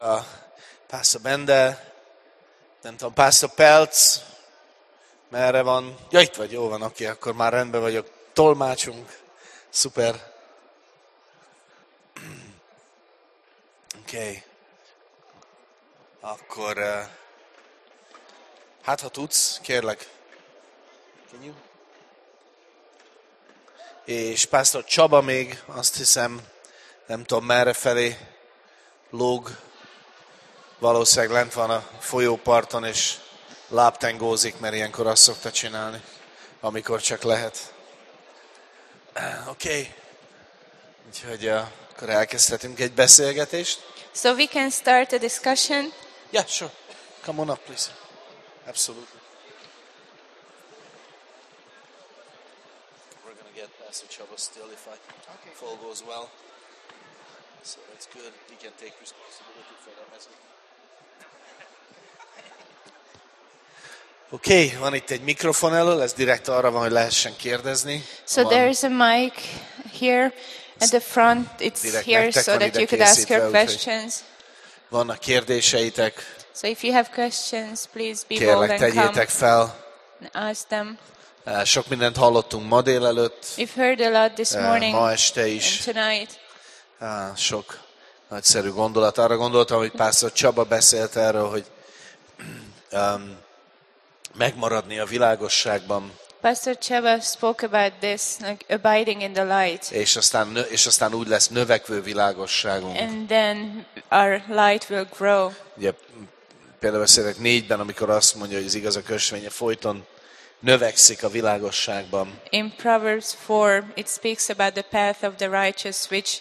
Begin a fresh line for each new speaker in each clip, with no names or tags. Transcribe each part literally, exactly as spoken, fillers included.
A Pastor Bende, nem tudom, Pastor Pelc, merre van? Ja, itt vagy, jó van, oké, akkor már rendben vagyok. Tolmácsunk, szuper. Oké. Okay. Akkor, uh, hát ha tudsz, kérlek. Can you? És Pastor Csaba még, azt hiszem, nem tudom merre felé lóg. Valószínűleg lent van a folyóparton, és lábtengózik, mert ilyenkor azt szokta csinálni, amikor csak lehet. Oké. Okay. Úgyhogy uh, akkor elkezdhetünk egy beszélgetést.
So we can start a discussion.
Yeah, sure. Come on up, please. Absolutely. We're going to get Pastor Chaba still if, I, okay. if all goes well. So that's good. He can take responsibility for that message. Oké, okay, van itt egy mikrofon elől, ez direkt arra van, hogy lehessen kérdezni.
So
van.
there is a mic here at the front. It's
Direkt
here so that you could ask your questions.
Vannak kérdéseitek.
So if you have questions, please be
Kérlek,
bold and
tegyétek
come
fel.
and ask them.
Sok mindent hallottunk ma délelőtt.
We've heard a lot this morning
ma este is.
and tonight.
Sok nagyszerű gondolat. Arra gondoltam, hogy Pastor Csaba beszélt erről, hogy um, megmaradni a világosságban.
Pastor Chaba spoke about this, like abiding in the light.
És aztán, és aztán úgy lesz növekvő világosságunk.
And then our light will grow.
Ugye, például beszélek négyben, amikor azt mondja, hogy az igazak ösvénye folyton növekszik a világosságban.
In Proverbs four, it speaks about the path of the righteous, which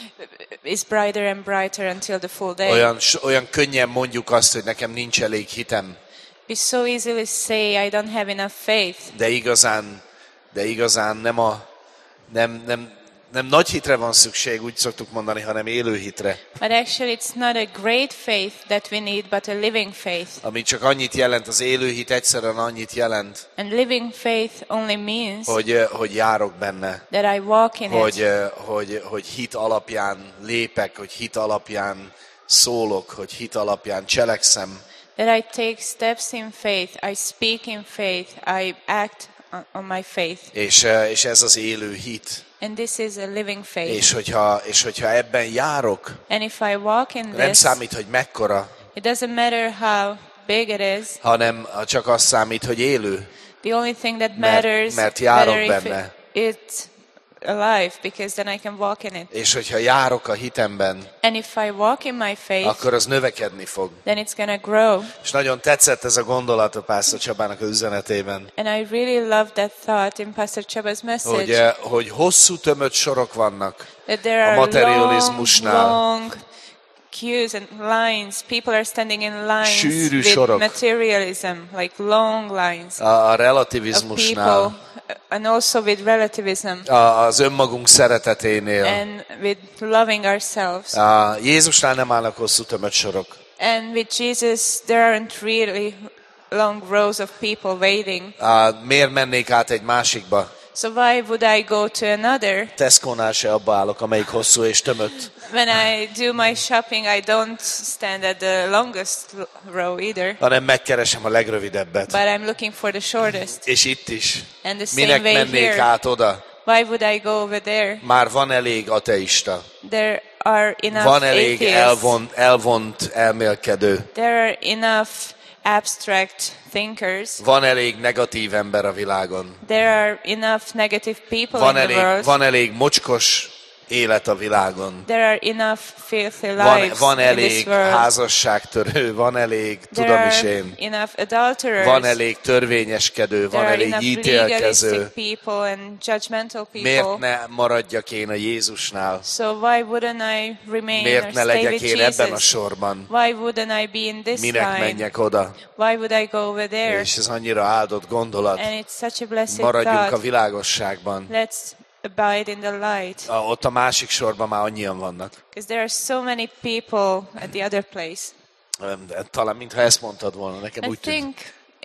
is brighter and brighter until the full day.
Olyan, olyan könnyen mondjuk azt, hogy nekem nincs elég hitem.
We so easily say, I don't have enough faith.
De igazán, de igazán nem a, nem, nem, nem nagy hitre van szükség, úgy szoktuk mondani, hanem élő hitre.
But actually it's not a great faith that we need, but a living faith.
Ami csak annyit jelent, az élő hit egyszerűen annyit jelent.
And living faith only means
hogy, hogy járok benne.
That I walk in
hogy,
it.
hogy, hogy hit alapján lépek, hogy hit alapján szólok, hogy hit alapján cselekszem.
That I take steps in faith, I speak in faith, I act on my faith.
És, és ez az élő hit.
And this is a living faith.
És hogyha, és hogyha ebben járok,
and if I walk in
nem
this,
számít, hogy mekkora,
it doesn't matter how big it is,
hanem csak az számít, hogy élő.
The only thing that matters,
mert, mert járok benne.
It's alive, because then I can walk in it.
És hogyha járok a hitemben,
and if I walk in my faith,
akkor az növekedni fog.
Then it's gonna grow.
És nagyon tetszett ez a gondolat a Pastor Csabának az üzenetében.
And I really love that thought in Pastor Chaba's message.
Hogy, hogy hosszú tömött sorok vannak
that there are
a materializmusnál.
Long, long queues and lines. People are standing in lines
Sűrű
with
sorok.
materialism, like long lines.
A, a relativizmusnál.
And also with relativism.
A, az önmagunk szereteténél.
And with loving ourselves.
A, Jézusnál nem állnak hosszú tömött sorok.
And with Jesus there aren't really long rows of people waiting.
A, miért mennék át egy másikba?
So why would I go to another?
Tesco-nál se abba állok, amelyik hosszú és tömött.
When I do my shopping, I don't stand at the longest row either.
Hanem megkeresem a legrövidebbet.
But I'm looking for the shortest.
És itt is.
And the same
Minek
way
mennék
here.
át oda?
Why would I go over there?
Már van elég ateista.
There are enough
Van elég
atheists.
elvont, elvont elmélkedő.
There are enough abstract thinkers.
Van elég negatív ember a világon.
There are enough negative people
Van
in
elég,
the world.
van elég mocskos élet a világon.
There are enough filthy
Van,
lives
van
in this
elég
world.
házasságtörő, van elég,
There
tudom
are
is én.
enough adulterers.
Van elég törvényeskedő, van
There are
elég
enough
ítélkező.
legalistic people and judgmental people.
Miért ne maradjak én a Jézusnál?
So why wouldn't I remain
Miért
or
ne
stay
legyek
with
én
Jesus?
ebben a sorban?
Why wouldn't I be in this
Minek
line?
menjek oda?
Why would I go over there?
És ez annyira áldott gondolat.
And it's such a blessed
Maradjunk
thought.
a világosságban.
Let's abide in the light.
A, ott a másik sorban már annyian vannak.
Because there are so many people at the other place.
Talán mintha ezt mondtad volna, nekem
I
úgy tűnt.
think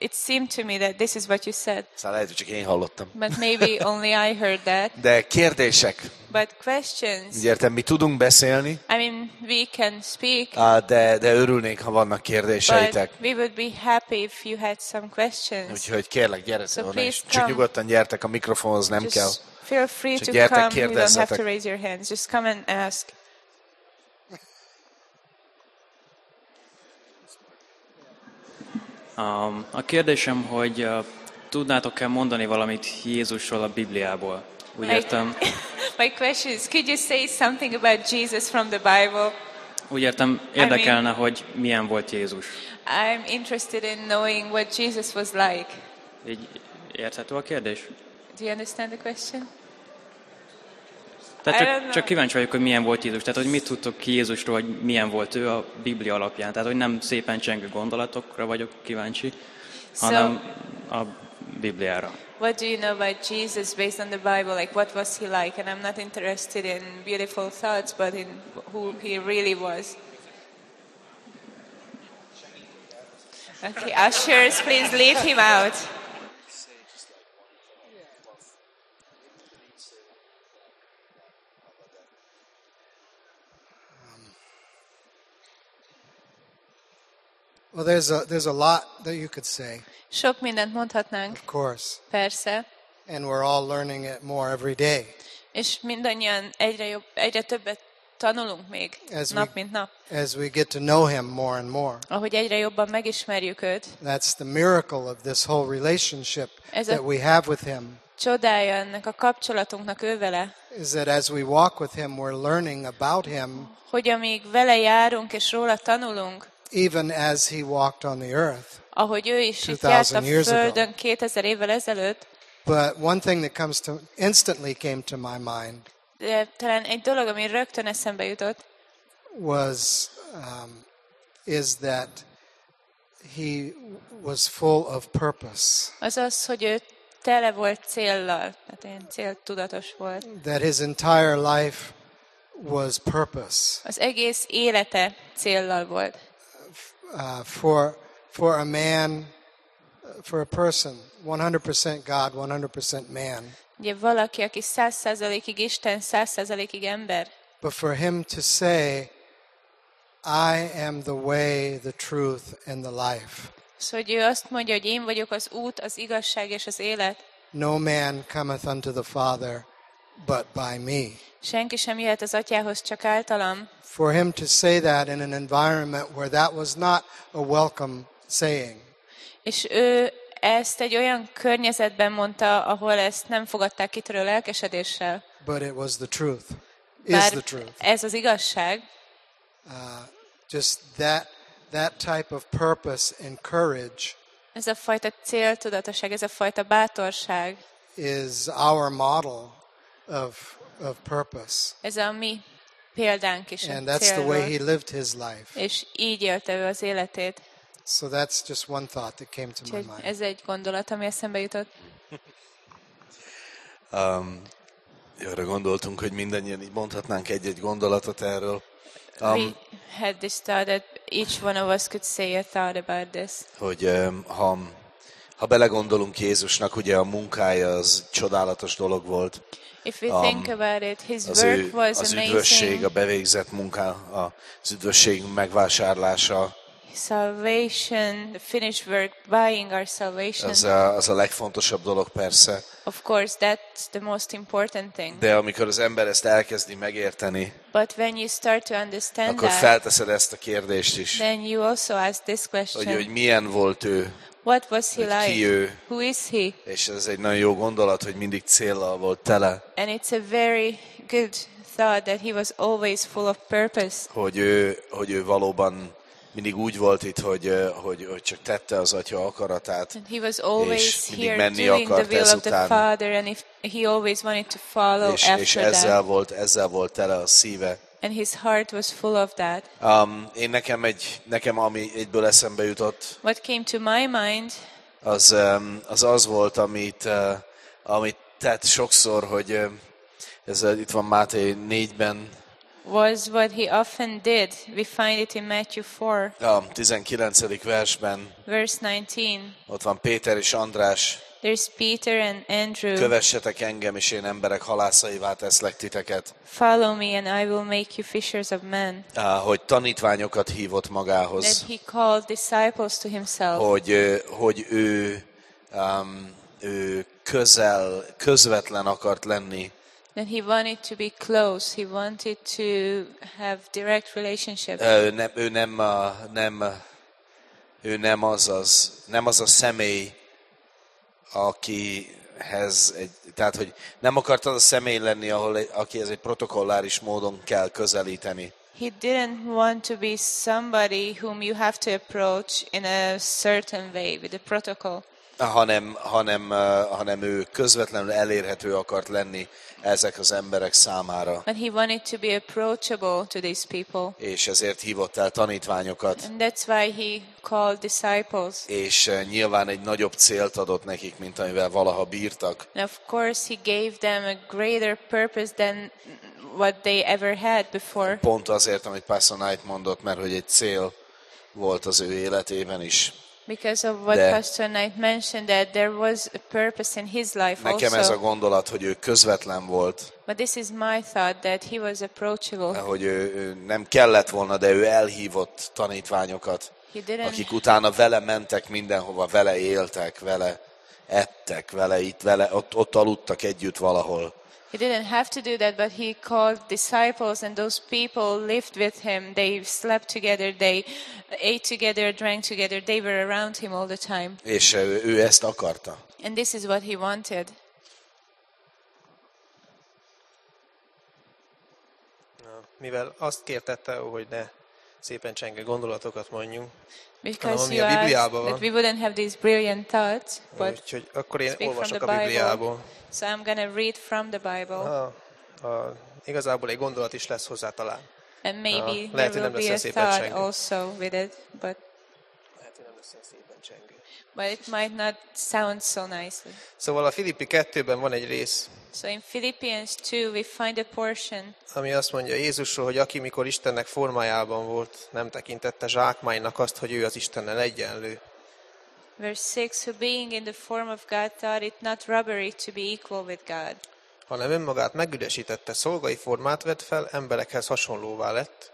it seemed to me that this is what you said.
Szóval lehet, hogy csak én hallottam.
But maybe only I heard that.
De kérdések.
But questions.
Úgy értem, mi tudunk beszélni,
I mean, we can speak.
á, de, de örülnék, ha vannak
But
kérdéseitek.
we would be happy if you had some questions.
Úgyhogy kérlek, gyere
So
szóval, és
please
csak
come.
nyugodtan gyertek, a mikrofonhoz nem kell.
Just feel free
Csak
to
gyertek,
come. You don't have
kérdezzetek.
to raise your hands. Just come and ask.
Um, a kérdésem, hogy uh, tudnátok-e mondani valamit Jézusról a Bibliából? Úgy
My,
értem,
my question is, could you say something about Jesus from the Bible?
úgy értem érdekelne, hogy milyen volt Jézus.
I'm interested in knowing what Jesus was like.
Így érthető a kérdés?
Do you understand the question?
Tehát
I don't
csak,
know.
csak kíváncsi vagyok, hogy milyen volt Jézus. Tehát, hogy mit tudtok ki Jézusról, hogy milyen volt ő a Biblia alapján. Tehát, hogy nem szépen csengő gondolatokra vagyok kíváncsi,
So-
hanem a Bibliára.
What do you know about Jesus based on the Bible? Like, what was he like? And I'm not interested in beautiful thoughts, but in who he really was. Okay, ushers, please leave him out.
Well, there's a there's a lot that you could say,
Sok mindent mondhatnánk,
of course,
persze,
and we're all learning it more every day
és mindannyian egyre, jobb, egyre többet tanulunk még,
Ez
nap
mi-
mint nap.
as we get to know Him more and more.
Ahogy egyre jobban megismerjük őt,
That's the miracle of this whole relationship
Ez a-
that we have with Him.
csodája ennek a kapcsolatunknak ő vele,
Is that as we walk with Him, we're learning about Him,
hogy amíg vele járunk és róla tanulunk,
even as He walked on the earth.
ahogy ő is itt járt a
two thousand years ago.
Földön kétezer évvel ezelőtt,
But one thing that comes to instantly came to my mind
de talán egy dolog, ami rögtön eszembe jutott,
was um, is that He was full of purpose.
az az, hogy ő tele volt céllal, tehát ilyen céltudatos volt.
That His entire life was purpose.
Az egész élete céllal volt.
Uh, for for a man, for a person, one hundred percent God, one hundred percent man.
Ugye valaki, aki száz százalékig Isten, száz százalékig ember,
But for him to say, I am the way, the truth, and the life.
szóval hogy ő azt mondja, hogy én vagyok az út, az igazság és az élet.
No man cometh unto the Father but by me.
Senki sem jöhet az atyához csak általam.
For him to say that in an environment where that was not a welcome saying.
És ő ezt egy olyan környezetben mondta, ahol ezt nem fogadták kitörő lelkesedéssel.
But it was the truth. Is
Bár
the truth.
ez az igazság,
Just that that type of purpose and courage
ez a fajta céltudatosság, ez a fajta bátorság,
is our model of of purpose.
ez a mi példánk is a
And that's the way he
célról.
lived his life.
És így élte ő az életét.
So that's just one thought that came to my
Úgyhogy
mind.
ez egy gondolat, ami eszembe jutott.
Um, arra gondoltunk, hogy mindannyian így mondhatnánk egy-egy gondolatot erről.
We
Um,
had this thought that each one of us could say a thought about this.
hogy um, ha, ha belegondolunk Jézusnak, ugye a munkája az csodálatos dolog volt.
If we
Um,
think about it, his
Az,
work
ő,
was
az üdvösség, a
amazing.
bevégzett munká, az üdvösség megvásárlása,
Salvation, the finished work, buying our salvation.
az a, az a legfontosabb dolog persze.
Of course, that's the most important thing.
De amikor az ember ezt elkezdi megérteni,
But when you start to understand
akkor
that,
felteszed ezt a kérdést is,
then you also ask this question.
hogy, hogy milyen volt ő,
What was he
hogy ki
like?
ő,
Who is he?
és ez egy nagyon jó gondolat, hogy mindig céllal volt tele,
And it's a very good thought that he was always full of purpose.
hogy ő, hogy ő valóban mindig úgy volt itt, hogy, hogy, hogy csak tette az Atya akaratát,
And he was always
És mindig
here
menni
doing the
akart
will of the
ezután.
Father, and if he always wanted to follow
és, és
after
ezzel,
that.
volt, ezzel volt tele a szíve.
And his heart was full of that.
Um, én nekem, egy, nekem, ami egyből eszembe jutott,
What came to my mind
az um, az, az volt, amit, uh, amit tett sokszor, hogy uh, ez uh, itt van Máté négyben,
was what he often did. We find it in Matthew four,
A tizenkilencedik versben
verse nineteen.
ott van Péter és András.
There's Peter and Andrew.
Kövessetek engem, és én emberek halászaivá teszlek titeket.
Follow me and I will make you fishers of men.
Á, hogy tanítványokat hívott magához.
That he called disciples to himself.
Hogy, ö, hogy ő, um, ő közel, közvetlen akart lenni.
That he wanted to be close. He wanted to have direct relationship.
Ő nem, ő nem, a- nem, ő nem az, az, nem az a személy, akihez egy, tehát hogy nem akart az a személy lenni, ahol egy, akihez egy protokolláris módon kell közelíteni.
He didn't want to be somebody whom you have to approach in a certain way with a protocol.
Hanem, hanem, uh, hanem ő közvetlenül elérhető akart lenni ezek az emberek számára.
But he wanted to be approachable to these people.
És ezért hívott el tanítványokat.
And that's why he called disciples.
És uh, nyilván egy nagyobb célt adott nekik, mint amivel valaha bírtak.
And of course he gave them a greater purpose than what they ever had before.
Pont azért, amit Pastor Knight mondott, mert hogy egy cél volt az ő életében is.
Because of what
De-
Pastor Knight mentioned, that there was a purpose in his life
Nekem ez a
also.
gondolat, hogy ő közvetlen volt,
But this is my thought, that he was approachable.
hogy ő, ő nem kellett volna, de ő elhívott tanítványokat,
He didn't,
akik utána vele mentek mindenhova, vele éltek, vele ettek, vele itt, vele, ott, ott aludtak együtt valahol.
he didn't have to do that, but he called disciples, and those people lived with him. They slept together, they ate together, drank together. They were around him all the time.
És ő, ő ezt akarta.
And this is what he wanted.
Mivel azt kértette, hogy ne szépen csengő gondolatokat mondjunk,
Because
ami
you
a
asked
Bibliában van.
that we wouldn't have these brilliant thoughts, but
úgyhogy akkor én
speak from
olvasok
the
a
Bible.
Bibliából.
So I'm going to read from the Bible.
A, a, igazából egy gondolat is lesz hozzá talán.
And maybe
Ah,
there
lehet, hogy
will
nem lesz
be a
olyan szépen
thought
csengő.
also with it, but
Lehet, hogy nem lesz ilyen szépen csengő.
but it might not sound so nicely.
Szóval a Filippi kettőben van egy rész,
So in Philippians two, we find a portion
ami azt mondja Jézusról, hogy aki mikor Istennek formájában volt, nem tekintette zsákmánynak azt, hogy ő az Istennel egyenlő.
verse six, who being in the form of God thought it not robbery to be equal with God,
Hanem önmagát megüresítette, szolgai formát vett fel, emberekhez hasonlóvá lett,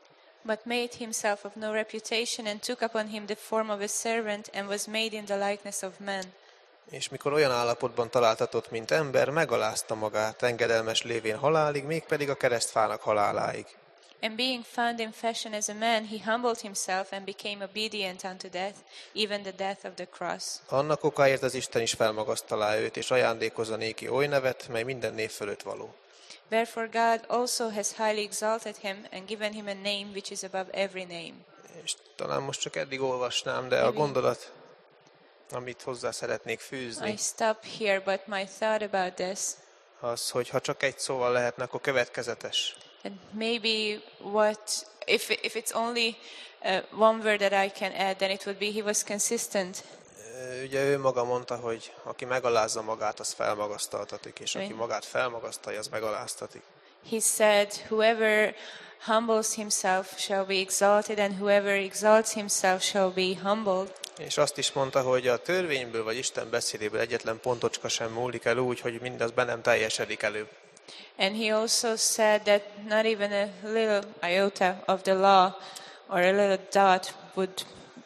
but made himself of no reputation and took upon him the form of a servant and was made in the likeness of men.
és mikor olyan állapotban találtatott, mint ember, megalázta magát, engedelmes lévén halálig, mégpedig a keresztfának haláláig.
And being found in fashion as a man, he humbled himself and became obedient unto death, even the death of the cross.
Annak okáért az Isten is felmagasztalá őt, és ajándékozza néki oly nevet, mely minden név fölött való.
Wherefore God also has highly exalted him and given him a name which is above every name.
És talán most csak eddig olvasnám, de a
Maybe.
gondolat, amit hozzá szeretnék
I
fűzni,
stop here, but my thought about this,
az, hogy ha csak egy szóval lehetne, akkor következetes.
and maybe what, if, if it's only uh, one word that I can add, then it would be he was consistent.
Ö, Ugye ő maga mondta, hogy aki megalázza magát, az felmagasztaltatik, és aki
Igen.
magát felmagasztalja, az megaláztatik.
He said, whoever humbles himself shall be exalted, and whoever exalts himself shall be humbled.
És azt is mondta, hogy a törvényből vagy Isten beszédéből egyetlen pontocska sem múlik el úgy, hogy mindaz bennem teljesedik előbb.
And he also said that not even a little iota of the law or a little dot would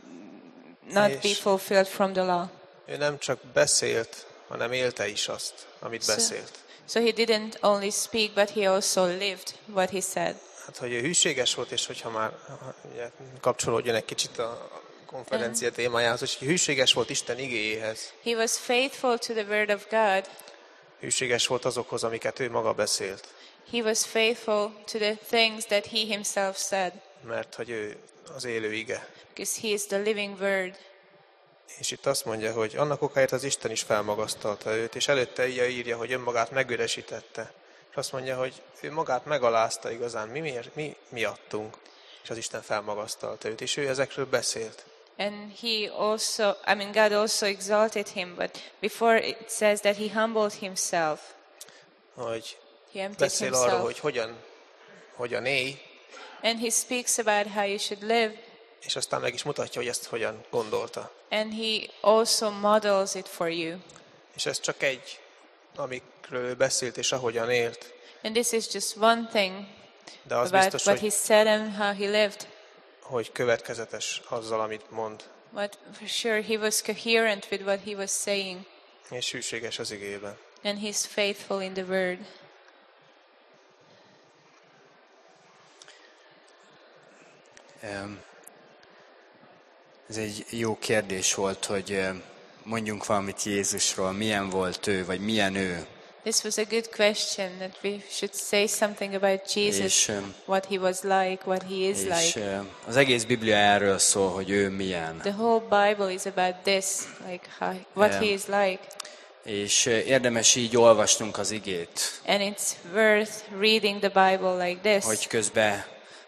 not be
És-
fulfilled from the law.
Ő nem csak beszélt, hanem élte is azt, amit
So-
beszélt.
So he didn't only speak, but he also lived what he said.
Hát, hogy ő hűséges volt, és hogyha már ugye, kapcsolódjon egy kicsit a konferencia témájához, hogy hűséges volt Isten igéjéhez.
He was faithful to the word of God.
Hűséges volt azokhoz, amiket ő maga beszélt.
He was faithful to the things that he himself said,
Mert hogy ő az élő ige.
because he is the living word.
És itt azt mondja, hogy annak okáért az Isten is felmagasztalta őt, és előtte így írja, hogy önmagát megüresítette. És azt mondja, hogy ő magát megalázta igazán, mi, miért, mi miattunk. És az Isten felmagasztalta őt, és ő ezekről beszélt.
And he also, I mean, God also exalted him, but before it says that he humbled himself.
Hogy
He emptied
beszél arról,
himself.
hogy hogyan hogyan élj,
And he speaks about how you should live.
és aztán meg is mutatja, hogy ezt hogyan gondolta.
And he also models it for you.
És ez csak egy, amikről ő beszélt, és ahogyan élt.
And this is just one thing
De az
about
biztos,
what he
hogy,
said and how he lived.
hogy következetes azzal, amit mond,
But for sure he was coherent with what he was saying.
és hűséges az igében.
And he's faithful in the word.
Ez egy jó kérdés volt, hogy mondjunk valamit Jézusról, milyen volt ő, vagy milyen ő.
This was a good question, that we should say something about Jesus,
És,
what he was like, what he is
és
like.
az egész Biblia erről szól, hogy ő milyen.
The whole Bible is about this, like how, what
Yeah.
he is like.
És érdemes így olvasnunk az igét,
And it's worth reading the Bible like this,
hogy közben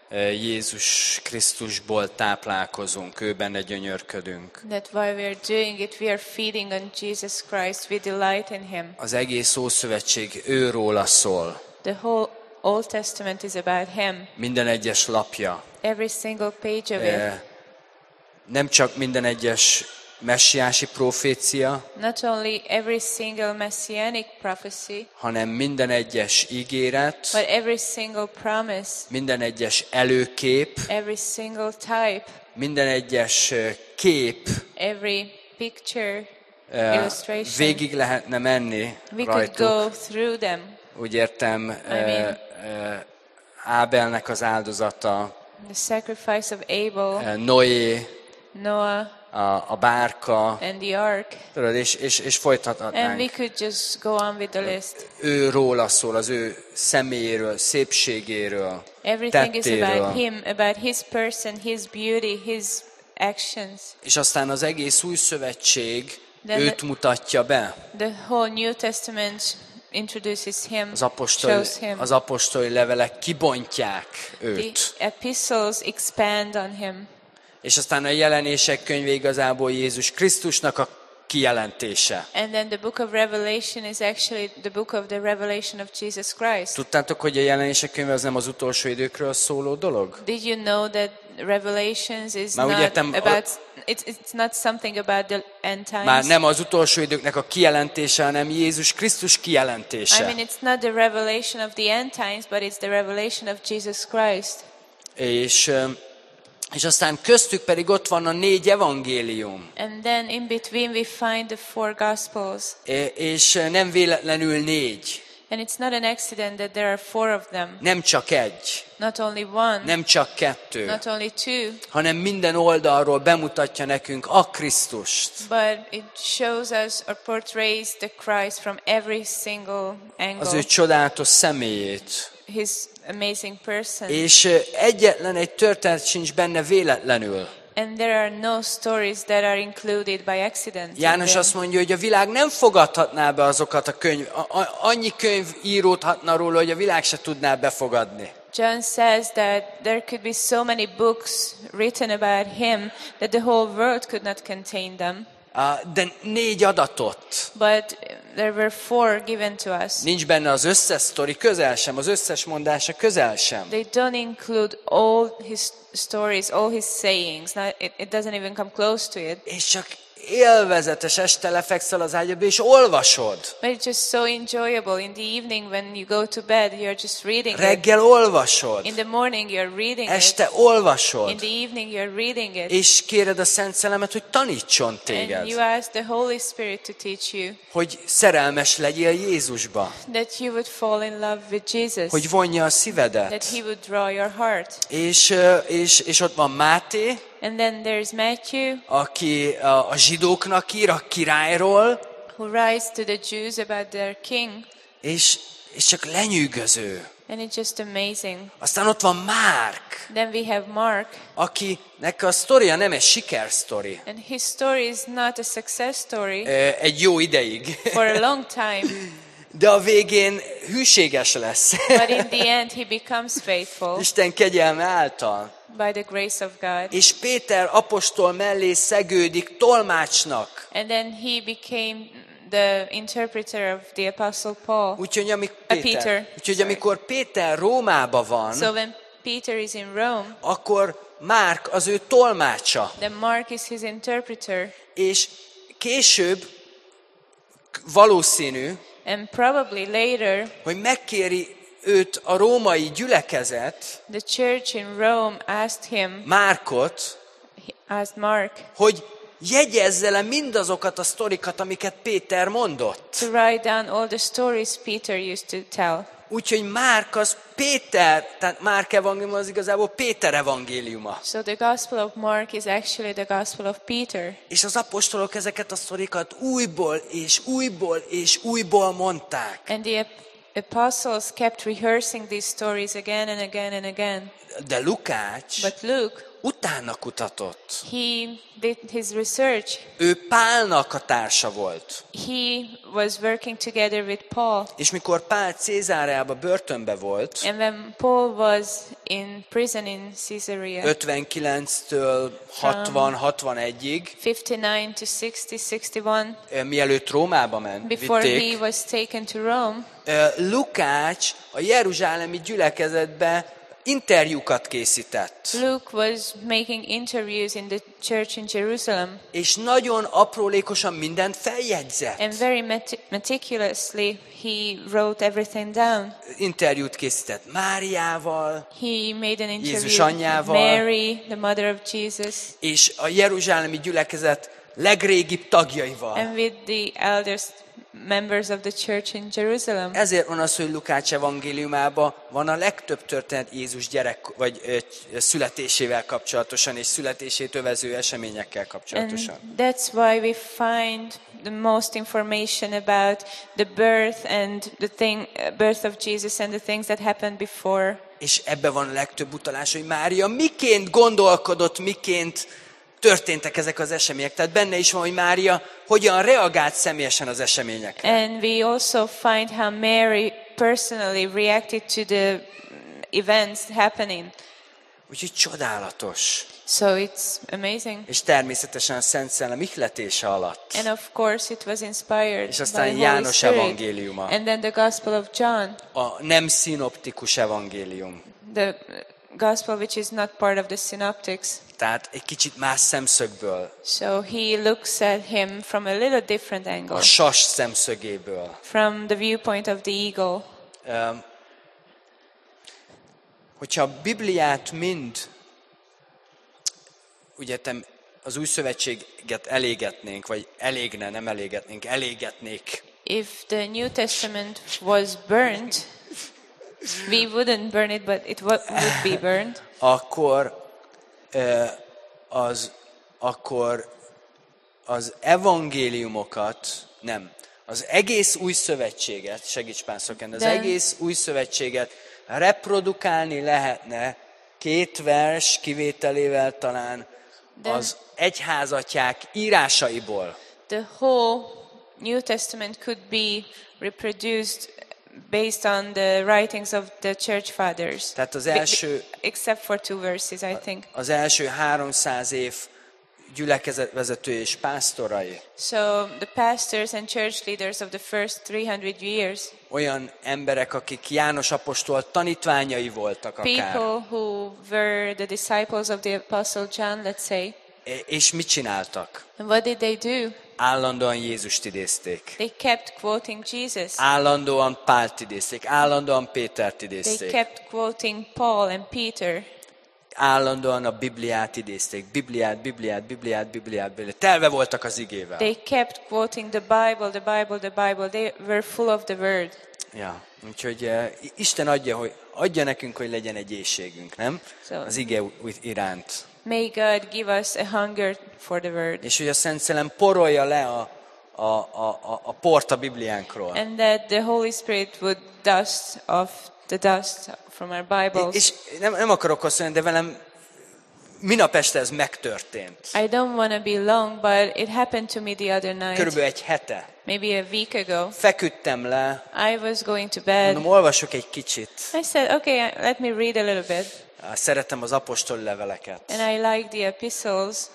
Jézus Krisztusból táplálkozunk, ő benne gyönyörködünk.
that while we are doing it, we are feeding on Jesus Christ, we delight in him.
Az egész Ószövetség őróla szól,
The whole Old Testament is about him.
minden egyes lapja.
Every single page of it.
Eh, Nem csak minden egyes messiási profécia,
Not only every single messianic prophecy,
hanem minden egyes ígéret,
but every single promise,
minden egyes előkép,
every single type,
minden egyes eh, kép,
every picture,
eh,
illustration.
végig lehetne menni
We could
rajtuk.
go through them.
Úgy értem, eh,
mean-
eh, Ábelnek az áldozata,
The sacrifice of Abel,
eh, Noé,
Noah,
a, a bárka,
and the ark.
tudod, és, és, és
And we
folytathatnánk.
could just go on with the list.
Ő róla szól, az ő személyéről, szépségéről,
Everything is about
tettéről.
him, about his person, his beauty, his actions.
És aztán az egész új szövetség
Then
őt
the-
mutatja be.
The whole New Testament introduces him,
Az apostoli,
shows him.
az apostoli levelek kibontják
The
őt.
epistles expand on him.
És aztán a jelenések könyve igazából Jézus Krisztusnak a kijelentése.
And then the book of Revelation is actually the book of the revelation of Jesus Christ.
Tudtátok, hogy a jelenések könyve az nem az utolsó időkről szóló dolog?
Did you know that Revelations is
Már úgy
not
értem,
about, it's, it's not something about the end times?
Már nem az utolsó időknek a kijelentése, hanem Jézus Krisztus
I
kijelentése.
mean, it's not the revelation of the end times, but it's the revelation of Jesus Christ.
És, ö, és aztán köztük pedig ott van a négy evangélium.
And then in between we find the four Gospels.
É- És nem véletlenül négy,
And it's not an accident that there are four of them.
nem csak egy,
Not only one,
nem csak kettő,
not only two,
hanem minden oldalról bemutatja nekünk a Krisztust.
but it shows us or portrays the Christ from every single
Az ő
angle.
csodálatos személyét.
His amazing person.
És ö, egyetlen egy történet sincs benne véletlenül.
And there are no stories that are included by accident. in
János
them.
azt mondja, hogy a világ nem fogadhatná be azokat a könyv, a, a, annyi könyv íródhatna róla, hogy a világ se tudná befogadni.
John says that there could be so many books written about him that the whole world could not contain them.
Á, De négy adatot.
But there were four given to us.
Nincs benne az összes sztori, közel sem, az összes mondása közel sem.
They don't include all his stories, all his sayings. Not, it, it doesn't even come close to it.
És csak élvezetes este lefekszel az ágyadba, és olvasod.
But it's just so enjoyable. In the evening when you go to bed, you're just reading it.
Reggel olvasod.
In the morning you're reading
Este
it.
olvasod.
In the evening you're reading it.
És kéred a Szent Szellemet, hogy tanítson
And
téged.
you ask the Holy Spirit to teach you
Hogy szerelmes legyél Jézusba.
that you would fall in love with Jesus.
Hogy vonja a
That
szívedet.
he would draw your heart.
És, ö, és, és ott van Máté,
And then there's Matthew,
aki a, a zsidóknak ír, a királyról,
who writes to the Jews about their king.
és, és csak lenyűgöző.
And it's just amazing.
Aztán ott van Márk,
Then we have Mark,
akinek a sztoria nem egy sikersztori.
and his story is not a success story
Ö, Egy jó ideig.
for a long time,
De a végén hűséges lesz.
but in the end he becomes faithful
Isten kegyelme által.
by the grace of God.
És Péter apostol mellé szegődik tolmácsnak.
And then he became the interpreter of the Apostle Paul.
Úgyhogy, amik
Uh,
Péter,
Peter,
úgyhogy
sorry.
amikor Péter Rómába van,
So when Peter is in Rome,
akkor Márk az ő tolmácsa.
then Mark is his interpreter.
És később valószínű,
And probably later,
hogy megkéri őt a római gyülekezet,
the church in Rome asked him,
Márkot,
he asked Mark,
hogy jegyezze le mindazokat a sztorikat, amiket Péter mondott.
to write down all the stories Peter used to tell.
Úgyhogy Márk az Péter, tehát Márk evangélium az igazából Péter evangéliuma.
So the Gospel of Mark is actually the Gospel of Peter.
És az apostolok ezeket a sztorikat újból és újból és újból mondták.
And the ap- apostles kept rehearsing these stories again and again and again.
De Lukács
But Luke,
utána kutatott.
he did his research.
Ő Pálnak a társa volt.
He was working together with Paul.
És mikor Pál Cézáreába börtönbe volt,
And when Paul was in prison in Caesarea,
ötvenkilenctől hatvan-hatvanegyig,
fifty-nine to sixty, sixty-one,
mielőtt Rómába ment,
before he
vitték,
was taken to Rome,
Lukács a jeruzsálemi gyülekezetbe interjúkat készített.
Luke was making interviews in the church in Jerusalem
És nagyon aprólékosan mindent feljegyzett.
and very meti- meticulously he wrote everything down.
Interjút készített Máriával,
He made an
Jézus
interview with
anyjával.
Mary, the mother of Jesus,
és a jeruzsálemi gyülekezet legrégibb tagjaival.
and with the eldest members of the church in Jerusalem.
Ezért van az, hogy Lukács evangéliumában van a legtöbb történet Jézus gyerek vagy ö, születésével kapcsolatosan és születését övező eseményekkel kapcsolatosan.
And that's why we find the most information about the birth and the thing, uh, birth of Jesus and the things that happened before.
És ebben van a legtöbb utalás, hogy Mária miként gondolkodott, miként történtek ezek az események. Tehát benne is van, hogy Mária hogyan reagált személyesen az eseményekre.
And we also find how Mary personally reacted to the events happening.
Úgyhogy csodálatos.
So it's amazing.
És természetesen a Szent Szellem ihletése alatt.
And of course it was inspired
És
by
aztán
the Holy
János
Spirit.
evangéliuma.
And then the Gospel of John,
A nem szinoptikus evangélium.
the Gospel which is not part of the synoptics.
Tehát egy kicsit más szemszögből,
So he looks at him from a little different angle,
a sas szemszögéből.
from the viewpoint of the eagle.
Öm, Hogyha a Bibliát mind, ugye te az új szövetséget elégetnénk, vagy elégne, nem elégetnénk, elégetnék,
If the New Testament was burned, we wouldn't burn it, but it wa- would be burned.
akkor ö, az, akkor az evangéliumokat, nem, az egész új szövetséget, segíts Pásztorken, az
De-
egész új szövetséget reprodukálni lehetne két vers kivételével talán
De-
az egyházatják írásaiból.
The whole New Testament could be reproduced based on the writings of the church fathers.
Tehát az
Be- be-
első,
except for two verses, I think.
az első háromszáz év gyülekezetvezető és pásztorai
So the pastors and church leaders of the first three hundred years,
olyan emberek, akik János apostol tanítványai voltak akár.
people who were the disciples of the Apostle John, let's say,
És mit csináltak?
and what did they do?
Állandóan Jézust idézték.
They kept quoting Jesus.
Állandóan Pált idézték. Állandóan Pétert
They
idézték.
kept quoting Paul and Peter.
Állandóan a Bibliát idézték. Bibliát, Bibliát, Bibliát, Bibliát, Bibliát. Telve voltak az igével.
They kept quoting the Bible, the Bible, the Bible. They were full of the word.
Ja, úgyhogy uh, Isten adja, hogy adja nekünk, hogy legyen egy éhségünk, nem?
So-
Az ige iránt.
May God give us a hunger for the word.
És hogy a Szent Szellem porolja le a, a, a, a, a port a Bibliánkról.
And that the Holy Spirit would dust off the dust from our Bibles.
És nem, nem akarok azt mondani, de velem minap este ez megtörtént.
I don't want to be long, but it happened to me the other night,
Körülbelül egy hete.
maybe a week ago.
Feküdtem le,
I was going to bed.
mondom, olvasok egy kicsit.
I said, okay, let me read a little bit.
Szeretem az apostoli leveleket.
And I like the epistles.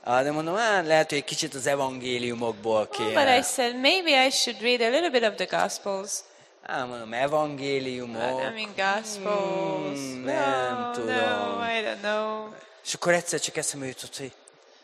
Ah, de mondom, hát lehet, hogy egy kicsit az evangéliumokból
But I
kéne.
said, maybe I should read a little bit of the Gospels.
Á, mondom, evangéliumok.
I mean, Gospels.
Hmm, nem
no,
tudom.
no, I don't know.
És akkor egyszer csak eszembe jutott, hogy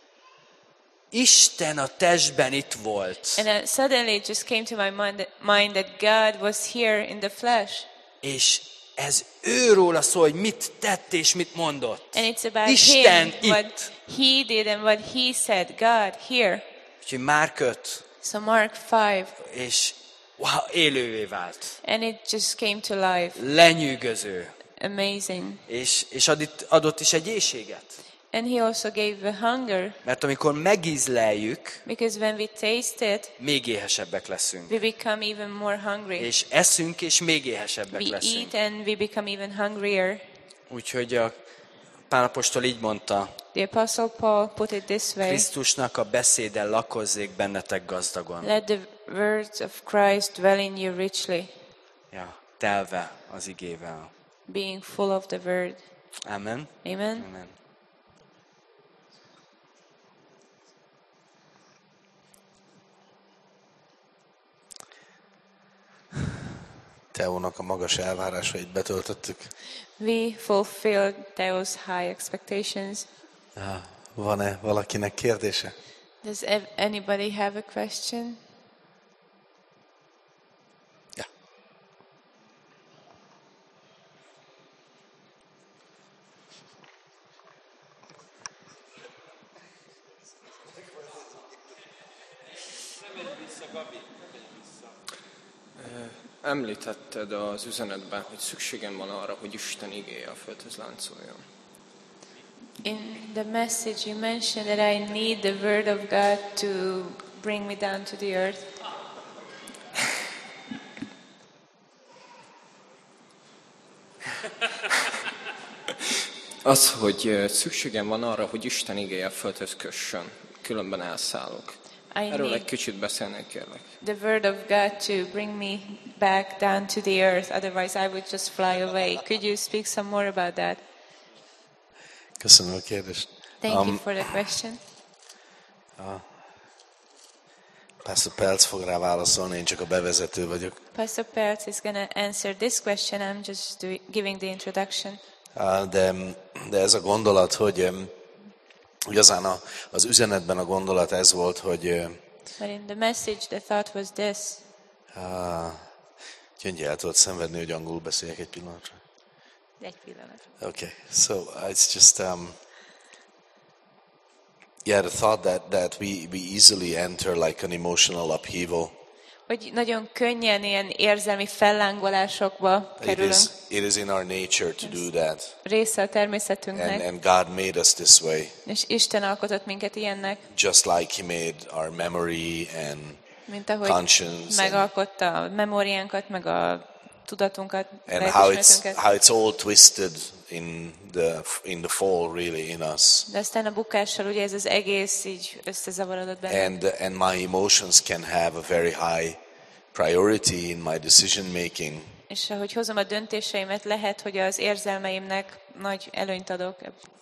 Isten a testben itt volt.
And then suddenly it just came to my mind, mind that God was here in the flesh.
És ez őróla szól, hogy mit tett és mit mondott.
And it's about
Isten
him, what
itt.
he did and what he said. God here.
Úgyhogy Márk öt,
So Mark five.
és wow, élővé vált.
And it just came to life.
Lenyűgöző.
Amazing.
És, és adott, adott is egy éhséget.
And he also gave a hunger.
Mert amikor megízleljük,
Because when we taste it,
még éhesebbek leszünk.
we become even more hungry.
És eszünk, és még éhesebbek
We
leszünk.
eat and we become even hungrier.
Úgyhogy a Pál apostol így mondta,
The Apostle Paul put it this way.
Krisztusnak a beszéde lakozzék bennetek gazdagon.
Let the words of Christ dwell in you richly,
Ja, telve az igével.
being full of the word.
Amen.
Amen.
Amen.
Teónak a magas elvárásait betöltöttük.
We fulfilled those high expectations.
Van-e valakinek kérdése?
Does ev- anybody have a question?
Ja.
Említetted az üzenetben, hogy szükségem van arra, hogy Isten igéje a földhöz láncoljon.
In the message you mentioned that I need the word of God to bring me down to the earth.
Az, hogy szükségem van arra, hogy Isten igéje a földhöz kössön, különben elszállok.
I
Erről egy
need
kicsit beszélnék, kérlek.
the word of God to bring me back down to the earth, otherwise I would just fly away. Could you speak some more about that?
Köszönöm a kérdést.
Thank you
Um,
for the question.
Pastor Pelc fog rá válaszolni, én csak a bevezető vagyok.
Pastor Peltz is going to answer this question. I'm just doing, giving the introduction.
Uh, De, de ez a gondolat, hogy um, igazán a, az üzenetben a gondolat ez volt, hogy uh,
But in the message, the thought was this.
uh, Gyöngyi el tudod szenvedni, hogy angolul beszéljek egy pillanatra.
Egy pillanat.
Okay, so uh, it's just um, yeah, the thought that that we we easily enter like an emotional upheaval.
Hogy nagyon könnyen ilyen érzelmi fellángolásokba
It
kerülünk.
is it is in our nature to do that,
Része a természetünknek,
and and God made us this way,
és Isten alkotott minket ilyennek,
just like He made our memory and
mint ahogy
conscience and,
megalkotta a memóriánkat, meg a tudatunkat,
and how it's
lelkiismeretünket.
how it's all twisted in the in the fall, really, in us.
De aztán a bukással ugye ez az egész így összezavarodott benne.
And and my emotions can have a very high priority in my decision making.
És ahogy hozom a döntéseimet, lehet, hogy az érzelmeimnek nagy előnyt adok.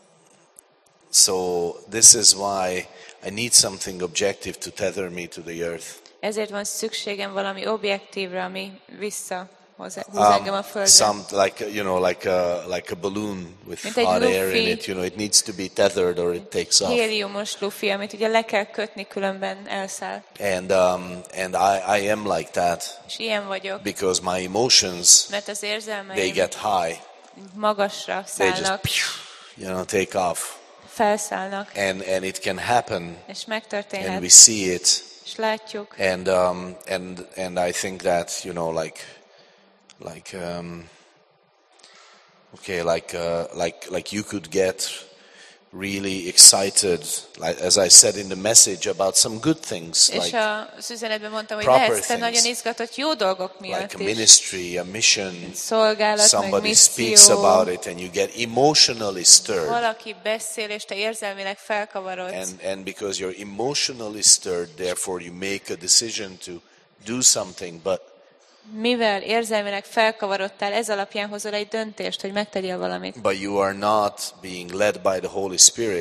So this is why I need something objective to tether me to the earth.
Ezért van szükségem valami objektívra, ami visszahoz húz engem a
Um,
földre.
some like you know like a like a balloon with
Mint egy
hot air in
lufi.
it. You know, it needs to be tethered or it takes off.
Héliumos lufi, amit ugye le kell kötni, különben elszáll.
And um, and I, I am like that
És ilyen vagyok,
because my emotions,
mert az
they
érzelmeim
get high.
magasra
They just
szállnak,
you know take off,
felszállnak,
and and it can happen,
és
and
megtörténhet,
we see it.
és látjuk.
And um, and and I think that you know like like um, okay like uh, like like you could get really excited, like as I said in the message, about some good things,
És
like
az üzenetben mondtam, hogy
proper
lehetsz te
things.
nagyon izgatott jó dolgok
like
miatt
a
is.
ministry, a mission.
Szolgálat, meg
Somebody speaks
misszió.
about it, and you get emotionally stirred.
Valaki beszél, és te érzelmileg felkavarodsz.
And and because you're emotionally stirred, therefore you make a decision to do something, but
Mivel érzelmileg felkavarodtál, ez alapján hozol egy döntést, hogy megtegyél valamit.
but you are not being led by the Holy Spirit.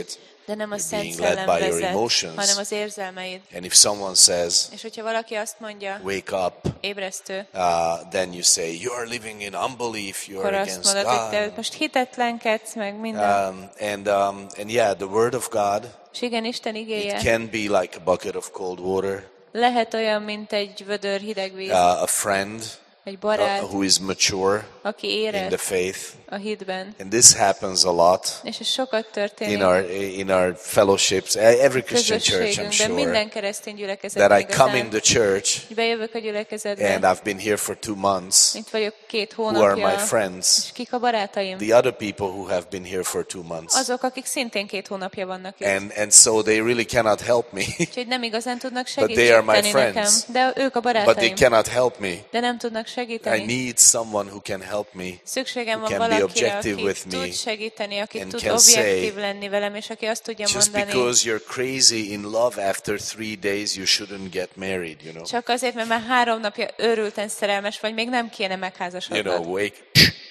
De nem a
You're
Szent
being led
Szellem
by your
vezet,
emotions.
hanem az érzelmeid.
And if someone says,
És hogyha valaki azt mondja,
wake up,
ébresztő,
uh, then you say, you are living in unbelief, you
akkor
are
azt
against
mondod, hogy te
God.
most hitetlenkedsz, meg minden.
Um, and, um, and yeah, the word of God,
És igen, Isten
it
igéje
can be like a bucket of cold water,
lehet olyan, mint egy vödör hideg víz,
uh, a friend
egy
uh,
barát,
who is mature
aki
in the
érett
faith.
a hitben.
And this happens a lot
És ez sokat történik
in our in our fellowships, every Christian church, I'm
közösségünkben,
sure,
minden keresztény gyülekezetben
that I come in
igazán.
the church
Bejövök a
and
gyülekezetbe,
I've been here for two months,
itt vagyok két
who are
hónapja,
my friends,
és kik a barátaim?
the other people who have been here for two months.
Azok, akik szintén két hónapja vannak itt.
And and so they really cannot help me,
Úgyhogy nem igazán tudnak
But they are my
segíteni nekem,
friends.
de ők a
but they
barátaim,
cannot help me.
de nem tudnak
I
segíteni.
need someone who can help me.
Szükségem
who
van
can be
valakire,
objective
aki
with me
tud segíteni, aki
and
tud
can
objektív
say,
lenni velem, és aki azt tudja
Just
mondani,
because you're crazy in love after three days, you shouldn't get married, you know.
csak azért, mert már három napja őrülten szerelmes vagy, még nem kéne
You
megházasodnod.
know, wake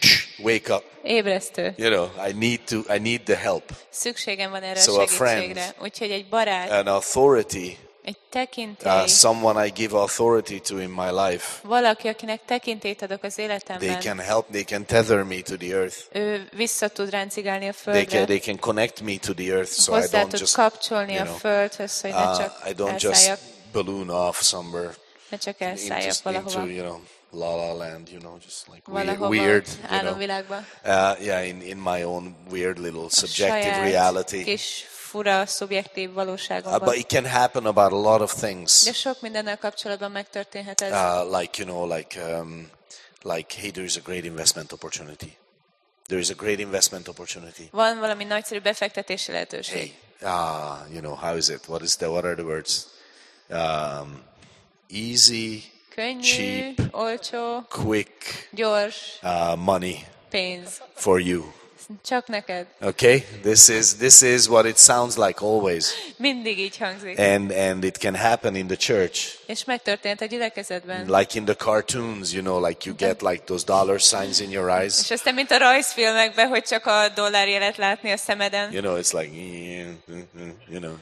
wake up.
Ébresztő.
You know, I need to I need the help.
Szükségem van erre
So
a
a friend.
segítségre. Úgyhogy egy barát,
An authority,
egy tekintély,
uh, someone I give authority to in my life.
valaki, akinek tekintélyt adok az
They
életemben,
can help, they can tether me to the earth.
ő vissza tud ráncigálni a
They can
földre,
they can connect me to the earth so I
hozzá
don't
tud
just
kapcsolni
you
a
know,
földhöz, hogy ne
uh,
csak
I don't just
elszálljak,
balloon off somewhere
ne csak
into,
elszálljak
into
valahova,
you know la la land, you know, just like weird,
valahova
weird
ott
you know.
álomvilágba.
Uh, yeah, in, in my own weird little
A
subjective
saját
reality.
kis fura, szubjektív
Uh,
valóságomban.
but it can happen about a lot of things.
De sok mindennel kapcsolatban megtörténhet ez.
Uh, like, you know, like, um, like, hey, there is a great investment opportunity. There is a great investment opportunity.
Van valami nagyszerű befektetési lehetőség.
Hey, ah, you know, how is it? What is the, what are the words? Um, easy,
Könnyű,
cheap,
olcsó,
quick
gyors,
uh, money
pénz.
for you.
Csak neked.
Okay, this is this is what it sounds like always,
Mindig így hangzik.
and and it can happen in the church,
És megtörtént a gyülekezetben.
like in the cartoons, you know, like you get like those dollar signs in your eyes.
És aztán, mint a rajzfilmekben, hogy csak a dollárjelet látni a szemeden.
You know, it's like, you know,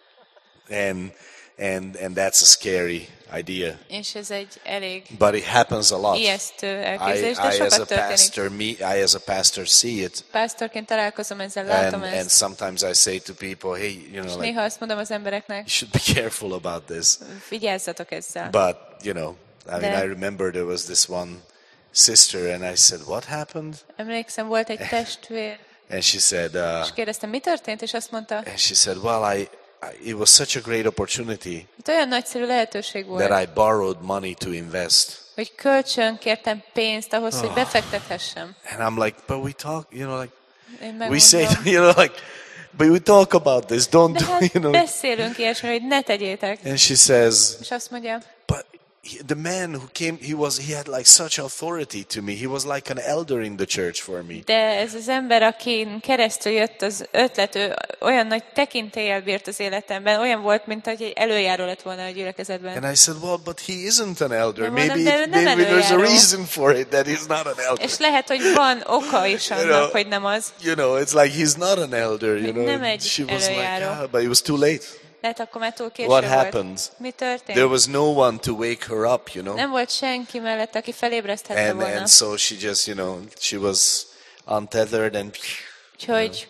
and and and that's a scary idea.
És ez egy elég
But it happens a lot.
ijesztő
I,
elképzelés, de
I as a
sokat történik.
pastor, me, I as a pastor see it,
Pásztorként találkozom ezzel,
and
látom
and
ezt.
sometimes I say to people, hey, you
És
know, like
néha azt mondom az embereknek,
you should be careful about this.
vigyázzatok ezzel.
But you know, I mean,
De-
I remember there was this one sister, and I said, what happened?
Emlékszem, volt egy testvér,
And she said, uh,
és kérdeztem, mi történt, és azt mondta,
and she said, well, I, I, it was such a great opportunity
itt olyan nagyszerű lehetőség volt,
that I borrowed money to invest.
hogy kölcsön kértem pénzt ahhoz, hogy befektethessem.
And I'm like, but we talk, you know, like
Én
we say,
megmondom,
you know, like, but we talk about this. Don't
de
do,
hát
you know.
beszélünk ilyesmi, hogy ne tegyétek.
And she says,
És azt mondja,
but he, the man who came, he was, he had like such authority to me. He was like an elder in the church for me.
de ez az ember, akin keresztül jött az ötlet, ő olyan nagy tekintéllyel bírt az életemben, olyan volt, mint hogy egy előjáró lett volna a gyülekezetben.
And I said, well, but he isn't an elder.
De mondom,
Maybe,
de ő
it,
nem
maybe there's a
előjáró.
reason for it that he's not an elder.
És lehet, hogy van oka is
You
annak,
know,
hogy nem az.
You know, it's like he's not an elder, you
Nem
know.
egy
She was like,
előjáró.
ah, but it was too late.
Lehet, akkor már túl késő
What
volt.
happened?
Mi történt?
There was no one to wake her up, you know.
Nem volt senki mellett, aki felébreszthette
And,
volna.
and so she just, you know, she was untethered and
Úgyhogy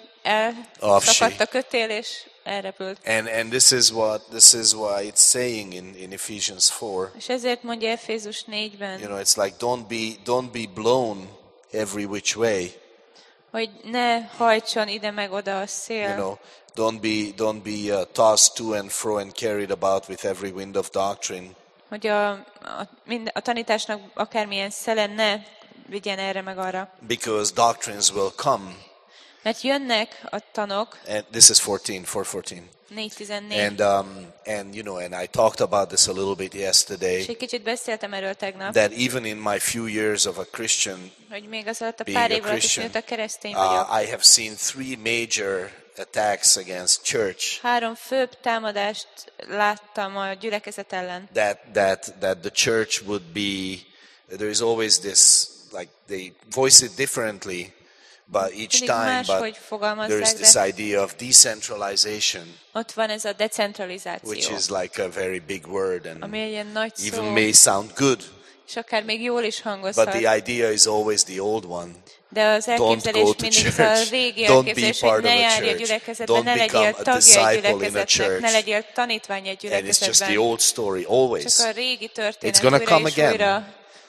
Off
elszakadt
she.
a kötél, és elrepült.
and and this is what this is why it's saying in, in Ephesians four.
És ezért mondja Efézus négyben,
You know, it's like don't be don't be blown every which way.
hogy ne hajtson ide meg oda a szél.
You know, don't be don't be uh, tossed to and fro and carried about with every wind of doctrine.
Hogy a, a, mind, a tanításnak akármilyen szele ne vigyen erre meg arra.
Because doctrines will come.
Mert jönnek a tanok,
And this is fourteen, four fourteen.
négy tizennégy,
And um and you know, and I talked about this a little bit
és
yesterday.
egy kicsit beszéltem erről tegnap,
That even in my few years of a Christian,
hogy még az alatt a
being
pár
a
év alatt is,
Christian,
mióta keresztény vagyok,
uh, I have seen three major attacks against church
három főbb támadást láttam a gyülekezet ellen.
that that that the church would be. There is always this, like they voice it differently, but each
Mindig
time,
máshogy
but
fogalmazzák,
there's this
de
idea of decentralization,
ott van ez a
which
decentralizáció,
is like a very big word and
ami egy ilyen nagy
even
szó,
may sound good,
és akár még jól is
but
hangozhat.
the idea is always the old one.
De az elképzelés
Don't go to
mindig az a
church.
régi
Don't be
elképzelés, hogy
part
ne
of a
járj a
church.
gyülekezetbe,
Don't
ne legyél
become a
tagja egy
disciple in a
gyülekezetnek,
church.
ne legyél tanítvány egy
And it's just the
gyülekezetben.
old story always.
Csak a régi történet
It's gonna
újra
come
és
again.
újra,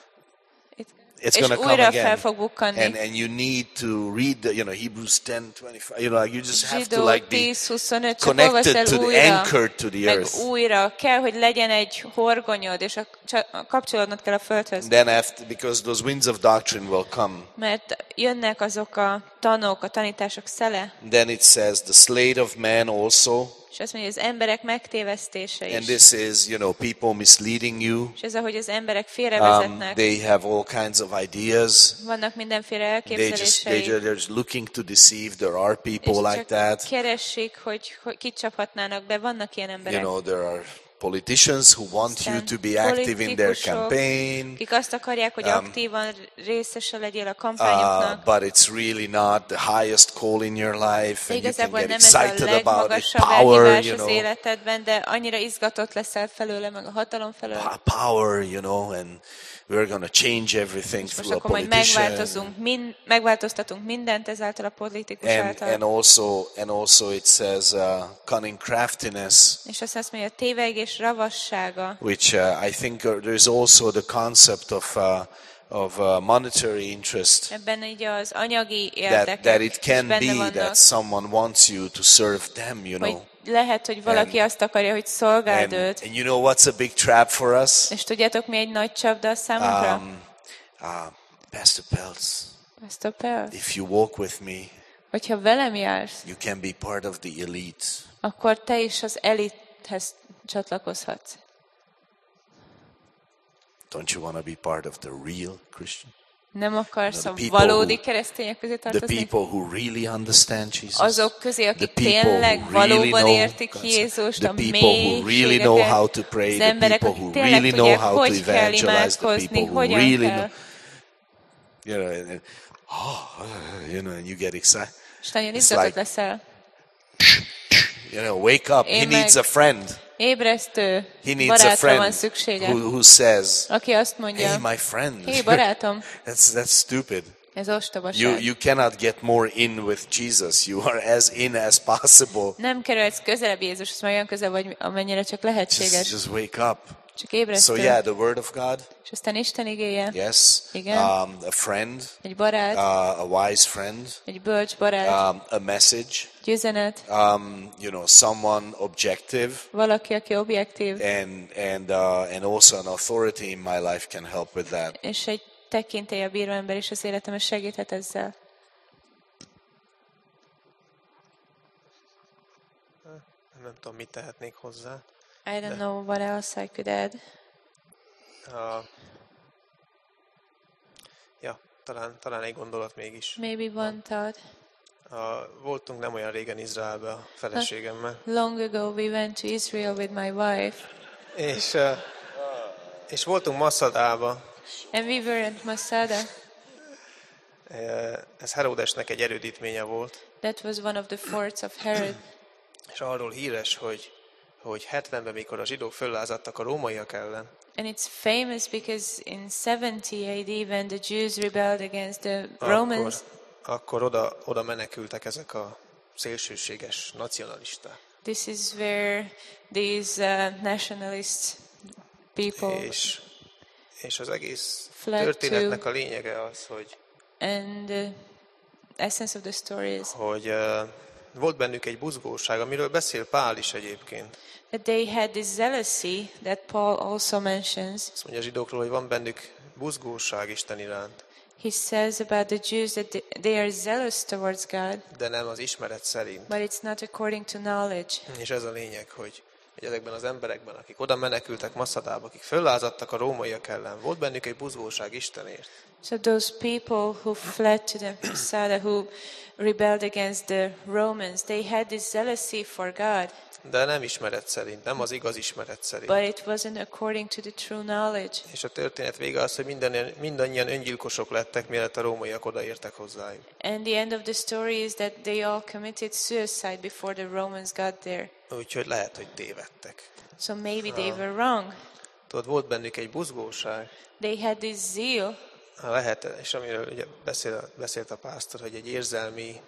It's
és
going to come
újra
again.
fel fog bukkanni.
And and you need to read the, you know, Hebrews ten twenty-five. You know, like you just have to
Zsidó
like be
tíz huszonöt, csak olvasd
connected
el
to the
újra,
anchored to the
meg
earth.
újra. Kell, hogy legyen egy horgonyod, és a, csak kapcsolódnod kell a földhöz.
Then after, because those winds of doctrine will come.
Mert jönnek azok a tanok, a tanítások szele,
Then it says the sleight of man also.
és azt mondja, hogy az emberek megtévesztése
And
is.
this is, you know, people misleading you.
És ez, ahogy az emberek
Um,
félrevezetnek,
they have all kinds of ideas.
vannak mindenféle
They just, they
elképzelései,
just, they're just looking to deceive. There are
és
people like
csak
that.
keressék, hogy, hogy kit csaphatnának be. Vannak ilyen
You
emberek,
know, there are politicians who want you to be active in their
politikusok,
campaign.
akik azt akarják, hogy
Um,
aktívan részese legyél a
Uh,
kampányoknak.
but it's really not the highest call in your life,
De
and you can
igazából
get
nem ez a
excited about it.
legmagasabb
Power,
elhívás
you
az
know,
életedben, de annyira izgatott leszel felőle, meg a hatalom felőle.
po- power, you know, and we're going to change everything
Most
through a
akkor majd
politician.
megváltozunk, mind, megváltoztatunk mindent ezáltal a politikus
And,
által.
and also, and also it says uh, cunning craftiness,
És azt mondja, hogy a tévegés ravassága,
which uh, I think uh, there's also the concept of uh, of uh, monetary interest.
ebben így az anyagi
That,
érdekek
that it
is
can
benne
be
vannak,
that someone wants you to serve them, you
hogy
know.
lehet, hogy valaki azt akarja, hogy szolgáld
And,
őt.
and you know what's a big trap for us?
És tudjátok, mi egy nagy csapda a számunkra?
Um, uh, Pastor Peltz,
Ezt a perc.
if you walk with me,
Hogyha velem jársz,
you can be part of the elite.
akkor te is az elithez csatlakozhatsz.
Don't you want to be part of the real Christian?
Nem akarsz
The
a
people
valódi
who-
keresztények közé
The
tartozni?
people who really understand Jesus.
Azok közé, akik
The people
tényleg
who really
valóban
know
értik
God's-
Jézust,
the
a
people who really know
mélységeket,
how to pray,
az
the
emberek,
people
akik
who
tényleg
really know
tudják,
how to
hogy kell
evangelize, the
imádkozni,
people who
hogyan
really
kell.
know, you know, and, and, oh, you know, and you get excited.
És nagyon
It's
izgatott
like-
leszel.
You know, wake up. He
Én
needs
meg-
a friend.
Ébresztő
He needs a
barátra van
friend
szüksége,
who, who says,
aki azt mondja,
"Hey, my friend,
hé, barátom,
that's that's stupid.
ez
You
ostobaság.
you cannot get more in with Jesus. You are as in as possible.
Nem kerülhetsz közelebb Jézushoz, mert olyan közel vagy, amennyire csak
Just,
lehetséges.
just wake up."
Csak
So
ébresztő.
yeah, the Word of God.
És aztán Isten igéje,
Yes.
Igen.
Um, a friend,
egy barát,
uh, a wise friend,
egy bölcs barát,
um, a message,
egy üzenet,
um, you know, someone objective,
valaki, aki objektív,
and and uh, and also an authority in my life can help with that.
és egy tekintélye bíró ember is az életemben segíthet ezzel.
Nem tudom, mit tehetnék hozzá.
I don't know what else I could add.
Uh, ja, talán, talán egy gondolat mégis.
Maybe one thought.
Uh, voltunk nem olyan régen Izraelbe a feleségemmel,
Long ago we went to Israel with my wife,
és, uh, és voltunk Massadába.
and we were at Masada.
Uh, ez Herodesnek egy erődítménye volt,
That was one of the forts of Herod.
és arról híres, hogy, hogy hetvenben, mikor a zsidók föllázadtak a rómaiak ellen,
And it's famous because in seventy A D when the Jews rebelled against the Romans,
akkor, akkor oda, oda menekültek ezek a szélsőséges nacionalisták.
this is where these uh, nationalist people
És, és az egész
Fled
történetnek a lényege az, hogy,
and the essence of the story is
hogy uh, volt bennük egy buzgóság, amiről beszél Pál is egyébként.
that they had this zealousy that Paul also mentions.
Azt mondja a zsidókról, hogy van bennük buzgóság Isten iránt,
He says about the Jews that they- they are zealous towards God,
de nem az ismeret szerint.
but it's not according to knowledge.
És ez a lényeg, hogy, hogy ezekben az emberekben, akik oda menekültek Massadába, akik föllázadtak a rómaiak ellen, volt bennük egy buzgóság Istenért.
So those people who fled to the Masada, who rebelled against the Romans, they had this zealousy for God.
De nem ismeret szerint, nem az igaz ismeret szerint.
but it wasn't according to the true knowledge.
És a történet vége az, hogy minden, mindannyian öngyilkosok lettek, mielőtt a rómaiak odaértek hozzájuk.
And the end of the story is that they all committed suicide before the Romans got there.
Úgyhogy lehet, hogy tévedtek.
So maybe they were wrong.
Tudod, volt bennük egy buzgóság.
They had this zeal,
Lehet, és amiről ugye beszél, beszélt a pásztor, hogy egy érzelmi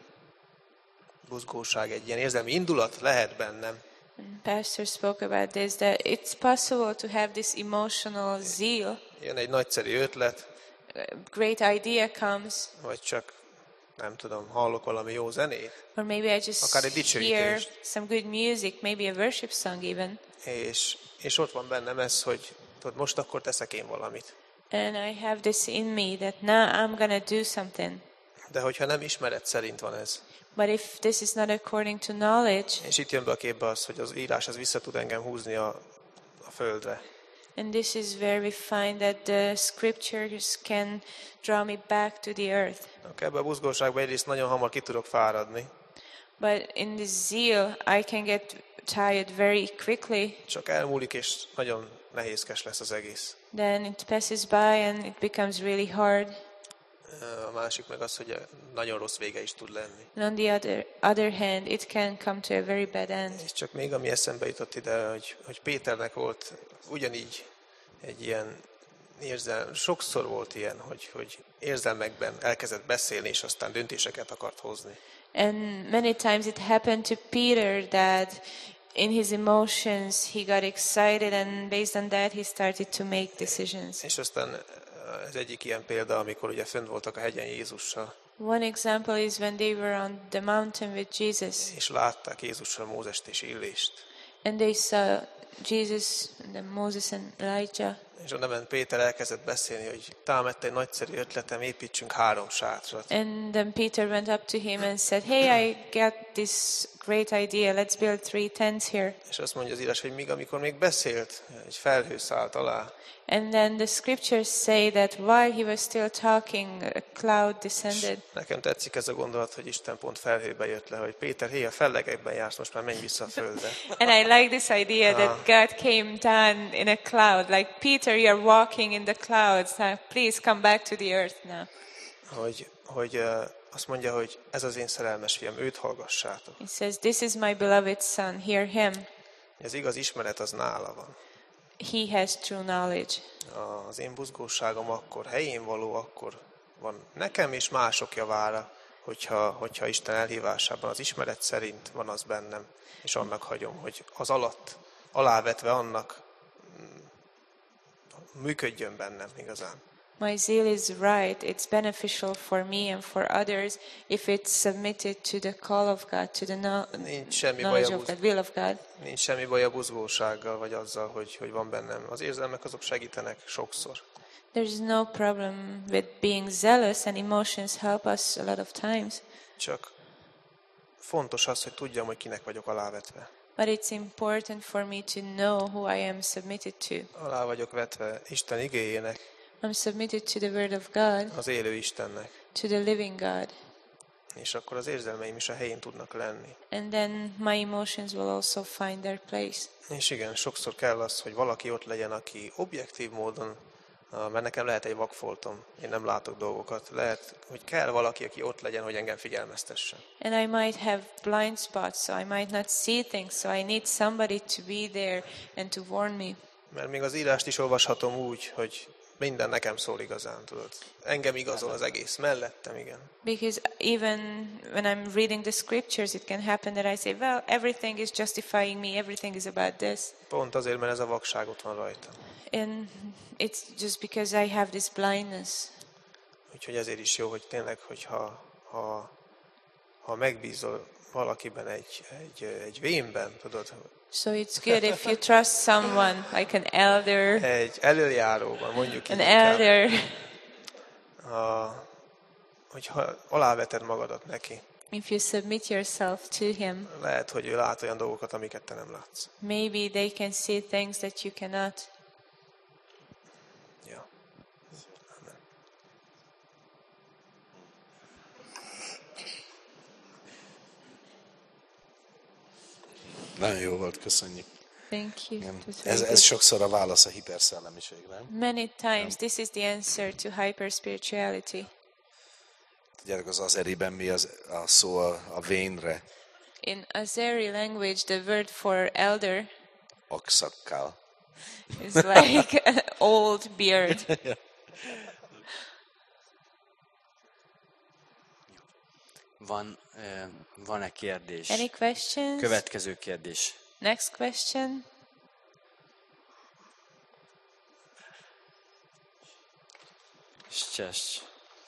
buzgóság, egy ilyen érzelmi indulat lehet bennem.
Pastor spoke about this, that it's possible to have this emotional zeal.
Jön egy nagyszerű ötlet,
A great idea comes,
vagy csak, nem tudom, hallok valami jó zenét,
or maybe I just
Akár egy
hear
dicsőítést.
some good music, maybe a worship song even,
és, és ott van bennem ez, hogy tudod, most akkor teszek én valamit.
and I have this in me that now I'm gonna do something.
De hogyha nem ismeret szerint van ez,
But if this is not according to knowledge,
és itt jön be a képbe az, hogy az írás az vissza tud engem húzni a, a földre.
and this is where we find that the scriptures can draw me back to the earth.
Akkor ebbe a buzgóságba egyrészt nagyon hamar ki tudok fáradni,
But in this zeal, I can get tired very quickly.
csak elmúlik, és nagyon nehézkes lesz az egész.
Then it passes by and it becomes really hard.
A másik meg az, hogy nagyon rossz vége is tud lenni.
And on the other, other hand, it can come to a very bad end.
És csak még ami eszembe jutott ide, hogy, hogy Péternek volt ugyanígy egy ilyen érzelm, sokszor volt ilyen, hogy, hogy érzelmekben elkezdett beszélni, és aztán döntéseket akart hozni.
And many times it happened to Peter that in his emotions he got excited, and based on that he started to make decisions.
És aztán ez egyik ilyen példa, amikor ugye fönn voltak a hegyen Jézussal,
One example is when they were on the mountain with Jesus,
és látták Jézussal Mózest és Illést.
and they saw Jesus and then Moses and Elijah.
És oda ment Péter, elkezdett beszélni, hogy támadt egy nagyszerű ötletem, építsünk három sátrat.
And then Peter went up to him and said, "Hey, I got this great idea. Let's build three tents here."
És azt mondja az írás, hogy míg amikor még beszélt, egy felhő szállt alá,
And then the scriptures say that while he was still talking, a cloud descended.
nekem tetszik ez a gondolat, hogy Isten pont felhőbe jött le, hogy Péter, hé, a fellegekben jársz, most már menj vissza a földre.
And I like this idea that God came down in a cloud. Like, Peter, you're walking in the clouds. Now, please come back to the earth now.
Hogy, hogy uh, azt mondja, hogy ez az én szerelmes fiam, őt hallgassátok.
He says, "This is my beloved son. Hear him.
Az igaz ismeret az nála van.
He has true knowledge."
Az én buzgóságom akkor, helyén való akkor van nekem és mások javára, hogyha, hogyha Isten elhívásában az ismeret szerint van az bennem, és annak hagyom, hogy az alatt, alávetve annak működjön bennem igazán.
My zeal is right. It's beneficial for me and for others if it's submitted to the call of God, to the no-
Nincs semmi baj
knowledge
a
of
buz-
God, will of God.
Nincs semmi baj a buzgósággal, vagy azzal, hogy, hogy van bennem. Az érzelmek azok segítenek sokszor.
There's no problem with being zealous, and emotions help us a lot of times.
Csak fontos az, hogy tudjam, hogy kinek vagyok alávetve.
But it's important for me to know who I am submitted to.
Alá vagyok vetve Isten igéjének,
I'm submitted to the Word of God,
az élő Istennek.
to the living God.
És akkor az érzelmeim is a helyén tudnak lenni.
And then my emotions will also find their place.
És igen, sokszor kell az, hogy valaki ott legyen, aki objektív módon, ah, mert nekem lehet egy vakfoltom, én nem látok dolgokat, lehet, hogy kell valaki, aki ott legyen, hogy engem figyelmeztessen.
And I might have blind spots, so I might not see things, so I need somebody to be there and to warn me.
Mert még az írást is olvashatom úgy, hogy minden nekem szól igazán, tudod. Engem igazol az egész, mellettem, igen.
Because even when I'm reading the scriptures, it can happen that I say, well, everything is justifying me, everything is about this.
Pont azért, mert ez a vakság ott van rajta.
And it's just because I have this blindness.
Úgyhogy ezért is jó, hogy tényleg, hogyha ha, ha megbízol valakiben egy, egy, egy vénben, tudod,
So it's good if you trust someone, like an elder,
egy előjáróban, mondjuk
an
így inkább,
elder,
a, hogyha aláveted magadat neki,
if you submit yourself to him,
lehet, hogy ő lát olyan dolgokat, amiket te nem látsz.
maybe they can see things that you cannot.
Ja. Amen.
Nagyon jó volt, köszönjük.
Thank you.
Igen.
It was very
Ez, ez
good.
sokszor a válasz a hiperszellemiségre.
Many times this is the answer to hyper spirituality.
Tudjátok, az azeriben mi az, a szó a, a vénre?
In Azeri language, the word for elder
Akszakkal.
is like an old beard.
Van, eh, van-e kérdés?
Any questions?
Következő kérdés.
Next question.
Csess.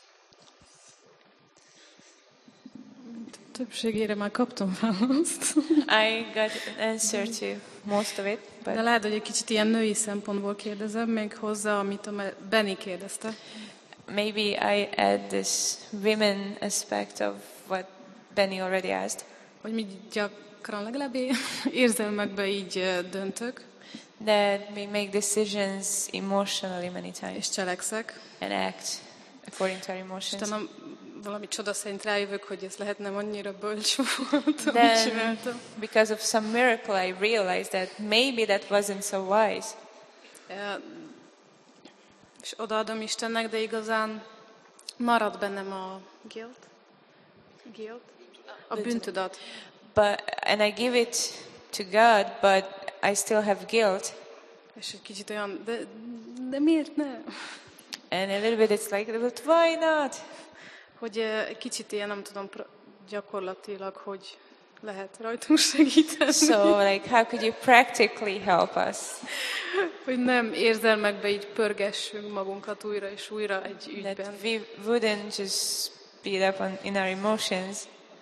Többségére már kaptam választ.
I got an answer to most of it,
De
but
lehet, hogy egy kicsit ilyen női szempontból kérdezem még hozzá, amit a Benny kérdezte.
maybe I add this women aspect of what Benny already asked.
Hogy mi gyakran legalább é- érzelmekbe így ö, döntök,
That we make decisions emotionally many times
és cselekszek.
and act according to our
És
emotions.
utána valami csoda szerint rájövök, hogy ez lehet nem annyira bölcs volt, amit
Then,
csináltam.
because of some miracle, I realized that maybe that wasn't so wise.
Ö, És odaadom Istennek, de igazán marad bennem a guilt. Guilt? A bűntudat.
But and I give it to God, but I still have guilt.
És egy kicsit olyan, de, de miért ne?
And a little bit it's like, but why not?
Hogy ö, egy kicsit ilyen, nem tudom, pra- gyakorlatilag, hogy lehet rajtunk segíteni.
So like, how could you practically help us?
Hogy nem érzelmekbe így pörgessünk magunkat újra és újra egy ügyben.
That we wouldn't just speed up on, in our emotions.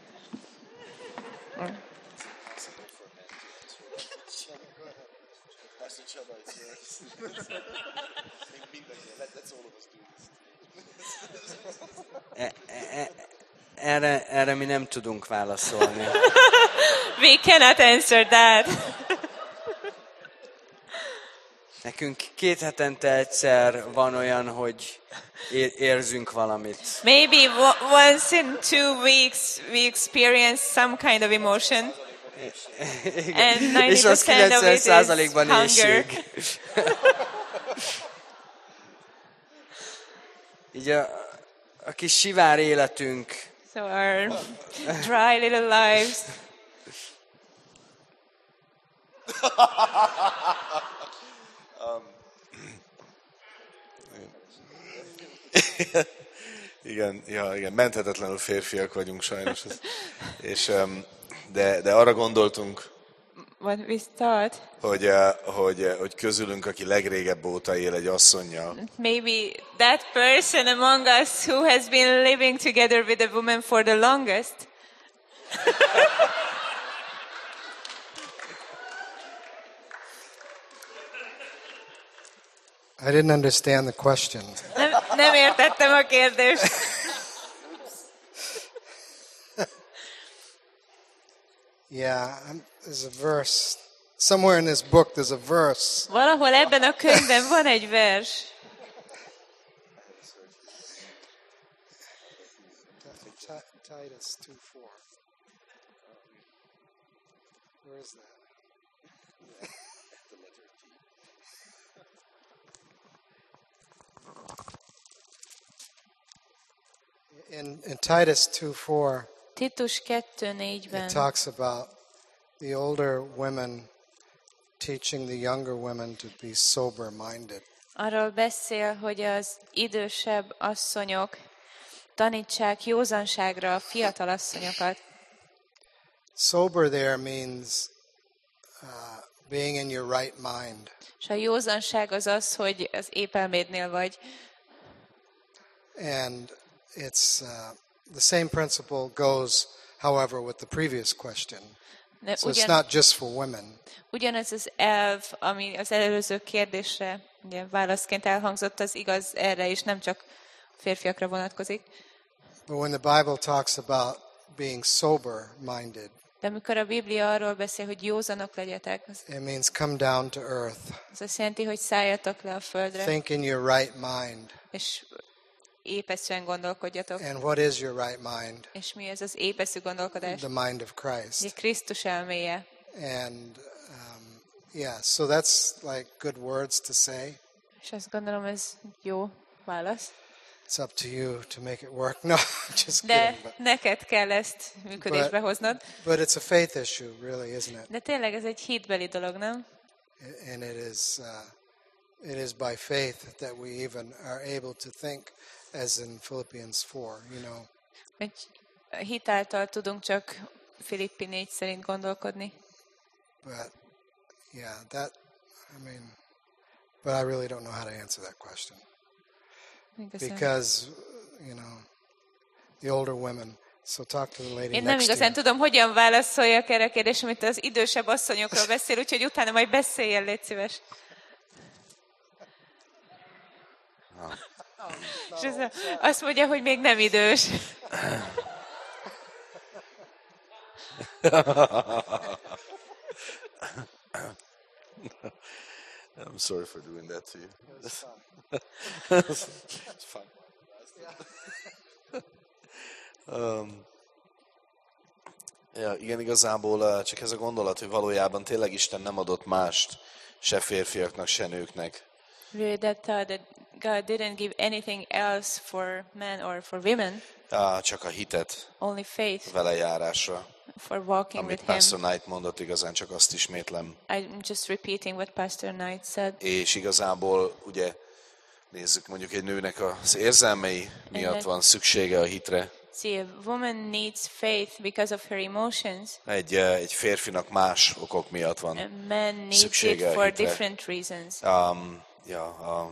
E- e- erre, erre mi nem tudunk válaszolni.
We cannot answer that.
Nekünk két hetente egyszer van olyan, hogy é- érzünk valamit.
Maybe w- once in two weeks we experience some kind of emotion. And
És az
ninety percent of
kilencven
it is
százalékban
hunger.
éhség. Így a, a kis sivár életünk
So our dry little lives.
Igen, ja, igen, menthetetlenül férfiak vagyunk sajnos. Ez- És, em, de, de arra gondoltunk,
What we thought,
hogy, eh, hogy, eh, hogy közülünk, aki legrégebb óta él egy asszonnyal,
maybe that person among us who has been living together with a woman for the longest,
I didn't understand the question.
nem, nem értettem a kérdést.
Yeah, I'm, there's a verse. Somewhere in this book, there's a verse.
Valahol ebben a könyvben van egy vers.
Ti- Titus two four. Where is that? In, in Titus two four,
Titus kettő négyben
it talks about the older women teaching the younger women to be sober-minded.
arról beszél, hogy az idősebb asszonyok tanítsák józanságra a fiatal asszonyokat.
Sober there means uh, being in your right mind.
És a józanság az az, hogy az épp elmédnél vagy.
And it's uh, the same principle goes, however, with the previous question.
De
So it's
ugyan,
not just for women.
ugyanez az elv, ami az előző kérdésre ugye, válaszként elhangzott, az igaz erre is, nem csak férfiakra vonatkozik.
But when the Bible talks about being sober-minded,
De amikor a Biblia arról beszél, hogy józanok legyetek, az,
it means come down to earth.
az azt jelenti, hogy szálljatok le a földre,
Think in your right mind.
és épeszűen gondolkodjatok.
And what is your right mind?
És mi ez az épeszű gondolkodás?
The mind of
Ugye
Christ.
Krisztus elméje.
And um, yeah, so that's like good words to say.
És azt gondolom, ez jó válasz.
It's up to you to make it work. No, just
De
kidding. But,
neked kell ezt működésbe hoznod.
but it's a faith issue, really, isn't it?
De tényleg ez egy hitbeli dolog, nem?
And it is, uh, it is by faith that we even are able to think, as in Philippians four. You know,
Hogy hit által tudunk csak Filippi négy szerint gondolkodni.
but yeah, that. I mean, but I really don't know how to answer that question.
Igazán.
Because, you know, the older women. So talk to the lady
Én nem
next to
igazán
you.
tudom, hogyan válaszoljak erre a kérdésre, amit az idősebb asszonyokról beszél, úgyhogy utána majd beszéljen, légy szíves. És ez azt mondja, hogy még nem idős.
I'm sorry for doing that to you.
It's fun.
It's fun. um, ja, igen, igazából uh, csak ez a gondolat, hogy valójában tényleg Isten nem adott mást se férfiaknak, se nőknek.
Really that thought that God didn't give anything else for men or for women,
Uh, csak a hitet
only faith
vele járásra.
for walking
Amit
with
Pastor
Him.
Knight mondott, igazán csak azt ismétlem.
I'm just repeating what Pastor Knight said.
És igazából, ugye, nézzük, mondjuk egy nőnek az érzelmei miatt van szüksége a hitre.
See, a woman needs faith because of her emotions.
Egy, eh, egy férfinak más okok miatt
A
van.
man needs it
Szüksége a
for
hitre.
different reasons.
Um, ja, a,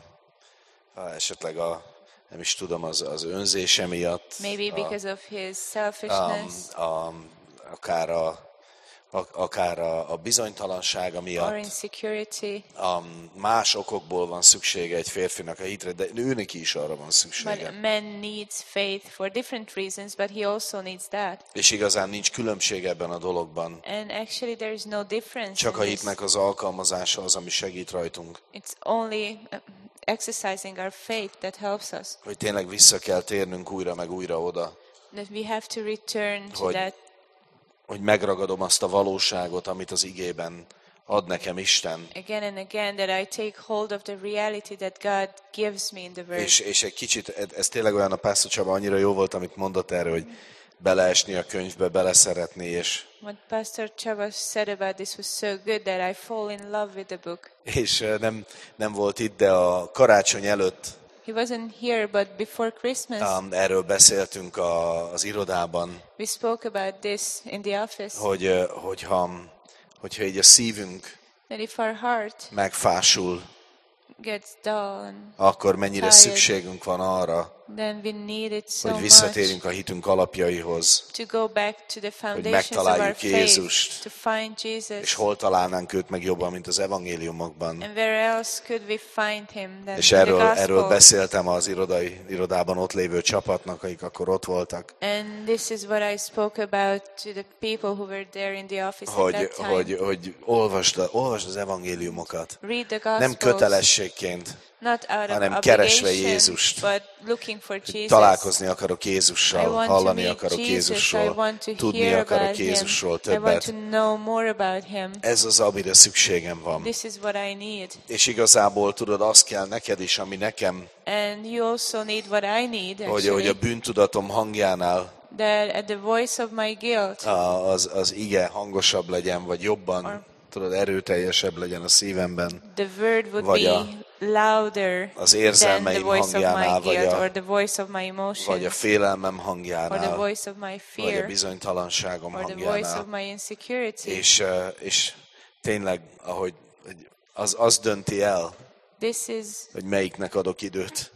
a, esetleg a, nem is tudom, az, az önzése miatt.
Maybe
a,
because of his
um,
selfishness
a, akár a, a, akár a, a bizonytalansága
or
miatt.
insecurity.
Um, más okokból van szüksége egy férfinak a hitre, de nőnek is arra van
But
szüksége.
a man needs faith for different reasons, but he also needs that.
És igazán nincs különbség ebben a dologban.
And actually there is no difference
Csak
in
a
this.
hitnek az alkalmazása az, ami segít rajtunk.
It's only uh, exercising our faith that helps us.
Hogy tényleg vissza kell térnünk újra meg újra oda.
That we have to return to
Hogy-
that,
Hogy megragadom azt a valóságot, amit az igében ad nekem Isten.
again and again, that I take hold of the reality that God gives me in the Word.
És, és egy kicsit, ez tényleg olyan, a Pásztor Csaba annyira jó volt, amit mondott erről, hogy beleesni a könyvbe, beleszeretni, és,
What Pastor Chava said about this was so good that I fall in love with the book.
és eh, nem, nem volt itt, de a karácsony előtt
He wasn't here, but before Christmas,
um, erről beszéltünk a, az irodában,
we spoke about this in the office.
hogy, eh, hogyha, hogyha így a szívünk
That if our heart
megfásul,
gets dull,
akkor mennyire
Tired.
szükségünk van arra,
then we need it so
hogy
much
visszatérjünk a hitünk alapjaihoz,
to go back to the foundations of our
megtaláljuk
faith,
Jézust.
to find
és
Jesus.
hol találnánk őt meg jobban, mint az evangéliumokban.
And where else could we find him than
És
in the
erről, erről
Gospels?
beszéltem az irodai, irodában ott lévő csapatnak, akik akkor ott voltak,
And this is what I spoke about to the people who were there in the office at
hogy,
that time.
hogy, hogy olvasd, olvasd az evangéliumokat.
Read the Gospels,
Nem kötelességként,
not out of
hanem keresve
obligation,
Jézust.
but looking for Jesus.
találkozni akarok
I
Jézussal,
want to
hallani
meet
akarok
Jesus. I
Jézusról,
want to
tudni
hear
akarok
about
Jézusról
him. I want to
többet.
know more about him.
Ez az, amire szükségem van.
This is what I need.
És igazából tudod, az kell neked is, ami nekem,
And you also need what I need,
hogy, hogy
actually.
a bűntudatom hangjánál
That at the voice of my guilt,
a- az, az ige hangosabb legyen, vagy jobban, tudod, erőteljesebb legyen a szívemben.
the word would
vagy
be
a-
louder
az
than the
érzelmeim
voice of
hangjánál,
my
vagy
guilt
a-
or the voice of my
Vagy a
emotions
félelmem
or the
hangjánál,
voice of my
vagy a
fear
bizonytalanságom
or the voice
hangjánál.
of my insecurity.
És, eh, és tényleg, ahogy hogy az, az dönti el,
This is,
hogy melyiknek adok időt.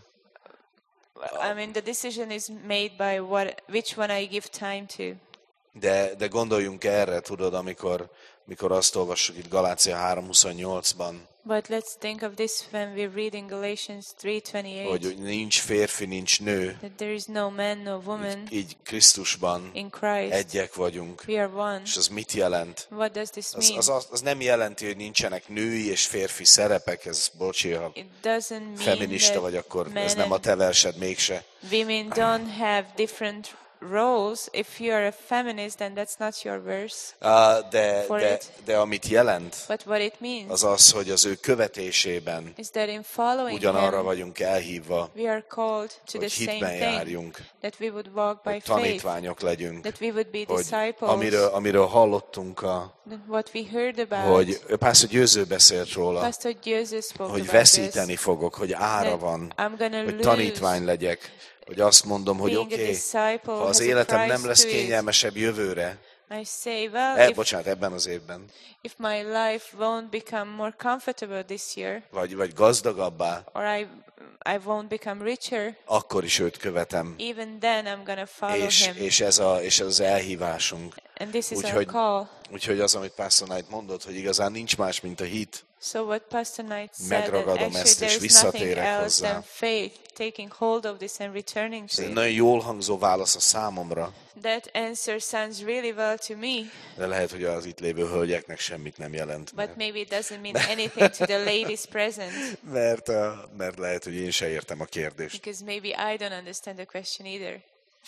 I mean, the decision is made by what, which one I give time to.
De, de gondoljunk erre, tudod, amikor, amikor azt olvassuk itt Galácia három huszonnyolcban,
But let's think of this when we read in Galatians three
hogy
twenty-eight,
hogy nincs férfi, nincs nő,
that there is no man, no woman
így Krisztusban
in Christ.
egyek vagyunk.
We are one.
És az mit jelent?
What does this
Az,
mean?
az, az, az nem jelenti, hogy nincsenek női és férfi szerepek, ez bocsi, ha
It doesn't mean
feminista
that
vagy, akkor
men
ez nem a
and
te versed mégse.
women don't have different roles. If you are a feminist, then that's not your verse.
Uh, de,
For
de,
it.
de amit jelent,
But what it means
az az, hogy az ő követésében
is that in following
ugyanarra
him,
vagyunk elhívva,
we are called to the
hogy
same
hitben
thing.
járjunk,
That we would walk by
hogy
faith.
tanítványok legyünk,
That we would be
hogy
disciples.
amiről, amiről hallottunk, a,
What we heard about.
hogy Pásztor Győző beszélt róla,
Pastor Joseph spoke
hogy
about
veszíteni
this.
fogok, hogy ára
That
van,
I'm gonna
hogy
lose
tanítvány legyek, hogy azt mondom, hogy
being a
oké, okay,
disciple
ha az
has a
életem
price
nem lesz
to it.
kényelmesebb jövőre,
I say, well,
e,
if,
bocsánat, ebben az évben,
if my life won't become more comfortable this year,
vagy, vagy gazdagabbá,
or I, I won't become richer,
akkor is őt követem.
even then I'm gonna follow
És,
him.
és, ez a, és ez az elhívásunk.
And this is our
Úgyhogy,
call.
úgyhogy az, amit Pastor Knight mondott, hogy igazán nincs más, mint a hit.
So what Pastor Knight said, that
Megragadom
actually
ezt, és
there is nothing
visszatérek
else
hozzá.
than faith, taking hold of this and returning
Ez
to
egy
it.
nagyon jól hangzó válasz a számomra,
That answer sounds really well to me,
de lehet, hogy az itt lévő hölgyeknek semmit nem jelent.
but maybe it doesn't mean anything to the ladies present,
Mert, uh, mert lehet, hogy én se értem a kérdést.
because maybe I don't understand the question either.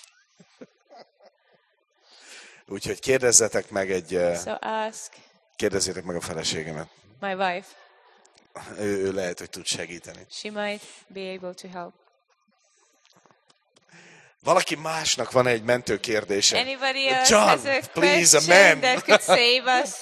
Úgyhogy kérdezzetek meg egy, uh,
So ask
kérdezzétek meg a feleségemet.
my wife.
Ő, ő lehet, hogy tud segíteni.
She might be able to help.
Valaki másnak van egy mentő kérdése.
Anybody else
John,
has a
please, a
question
man.
that could save us?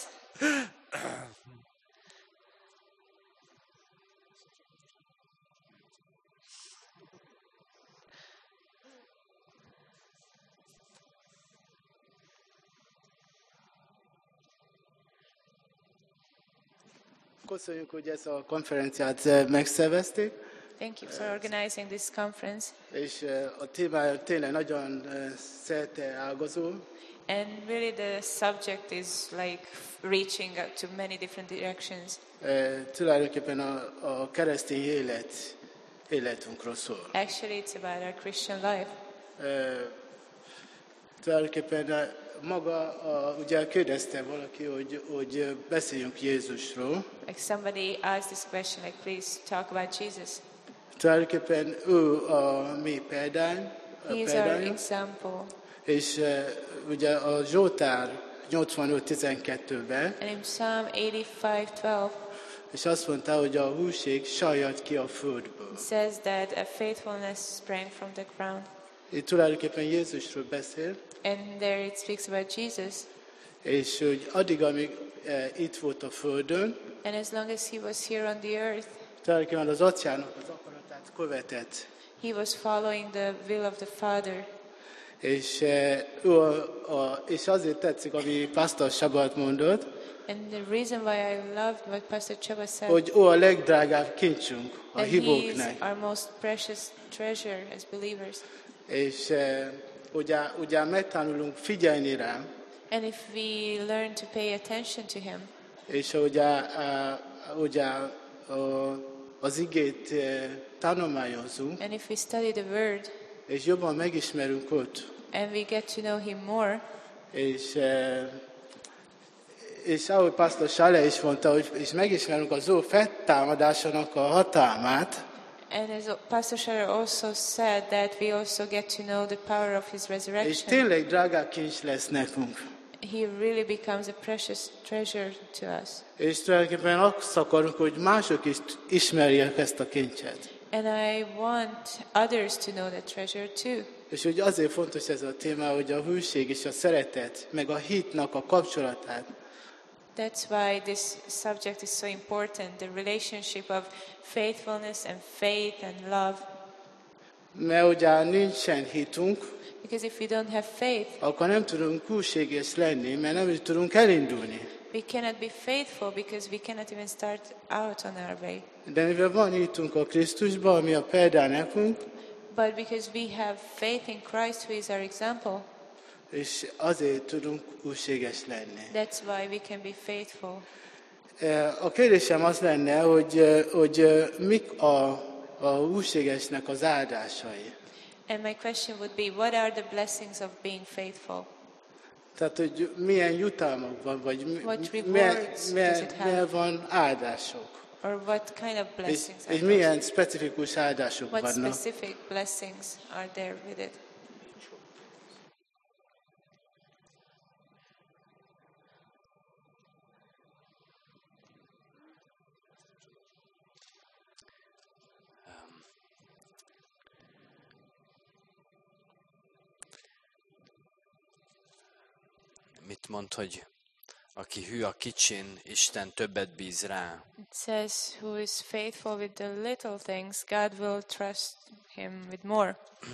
Köszönjük, hogy ezt a konferenciát eh, megszervezték,
Thank you for organizing this conference.
és eh, a témája tényleg nagyon eh, szerte ágazó,
And really the subject is like reaching out to many different directions.
Eh, tulajdonképpen a, a keresztény élet, életünkről szól.
Actually, it's about our Christian life.
Eh, Tulajdonképpen eh, maga, a, ugye kérdezte valaki, hogy, hogy eh, beszéljünk Jézusról.
Like somebody asked this question, like, please talk about Jesus.
Tulajdonképpen ő a mi példány, a
He is our
példányunk,
example.
és eh, ugye a Zsoltár nyolcvanöt tizenkettőben,
And in Psalm eighty-five twelve,
és azt mondta, hogy a húség sajjad ki a földből.
it says that a faithfulness sprang from the ground.
Itt tulajdonképpen Jézusról beszél,
And there it speaks about Jesus.
és hogy addig, amíg eh, itt volt a földön,
And as long as he was here on the earth,
tulajdonképpen az atyának az akaratát követett.
he was following the will of the Father.
És, eh, ő a, a, és azért tetszik, ami Pastor Sabat mondott,
And the reason why I loved what Pastor Chaba said,
hogy ő a legdrágább kincsünk a
that he is
hívóknak.
our most precious treasure as believers.
És eh, ugye, ugye megtanulunk figyelni rám,
And if we learn to pay attention to him,
és ugye, eh, ugye a, az igét eh, tanulmányozunk,
and if we study the Word,
és jobban megismerünk őt,
and we get to know him more,
és, eh, és ahogy Pastor Sale is mondta, hogy és megismerünk az ő feltámadásának a hatalmát,
and as Pastor Scherer also said, that we also get to know the power of his
és
resurrection,
tényleg drága kincs lesz nekünk.
he really becomes a precious treasure to us.
És tulajdonképpen azt akarunk, hogy mások is ismerjék ezt a kincset.
And I want others to know that treasure too.
És hogy azért fontos ez a téma, hogy a hűség és a szeretet, meg a hitnak a kapcsolatát,
That's why this subject is so important, the relationship of faithfulness and faith and love.
mert ugye nincsen hitünk,
Because if we don't have faith,
akkor nem tudunk hűséges lenni, mert nem is tudunk elindulni.
we cannot be faithful because we cannot even start out on our way.
De mivel van hitunk a Krisztusban, ami a példa nekünk,
But because we have faith in Christ, who is our example,
és azért tudunk hűséges lenni.
that's why we can be faithful.
A kérdésem az lenne, hogy, hogy mik a, a hűségesnek az áldásai.
And my question would be, what are the blessings of being faithful?
Tehát, hogy milyen jutalmak van, vagy mi-
What
milyen,
rewards does
milyen,
it have?
milyen van áldások.
Or what kind of
És,
blessings are
és
those?
milyen specifikus áldások
What
vannak.
specific blessings are there with it?
mit mond, hogy aki hű a kicsin, Isten többet bíz rá.
It says, who is faithful with the little things, God will trust him with more.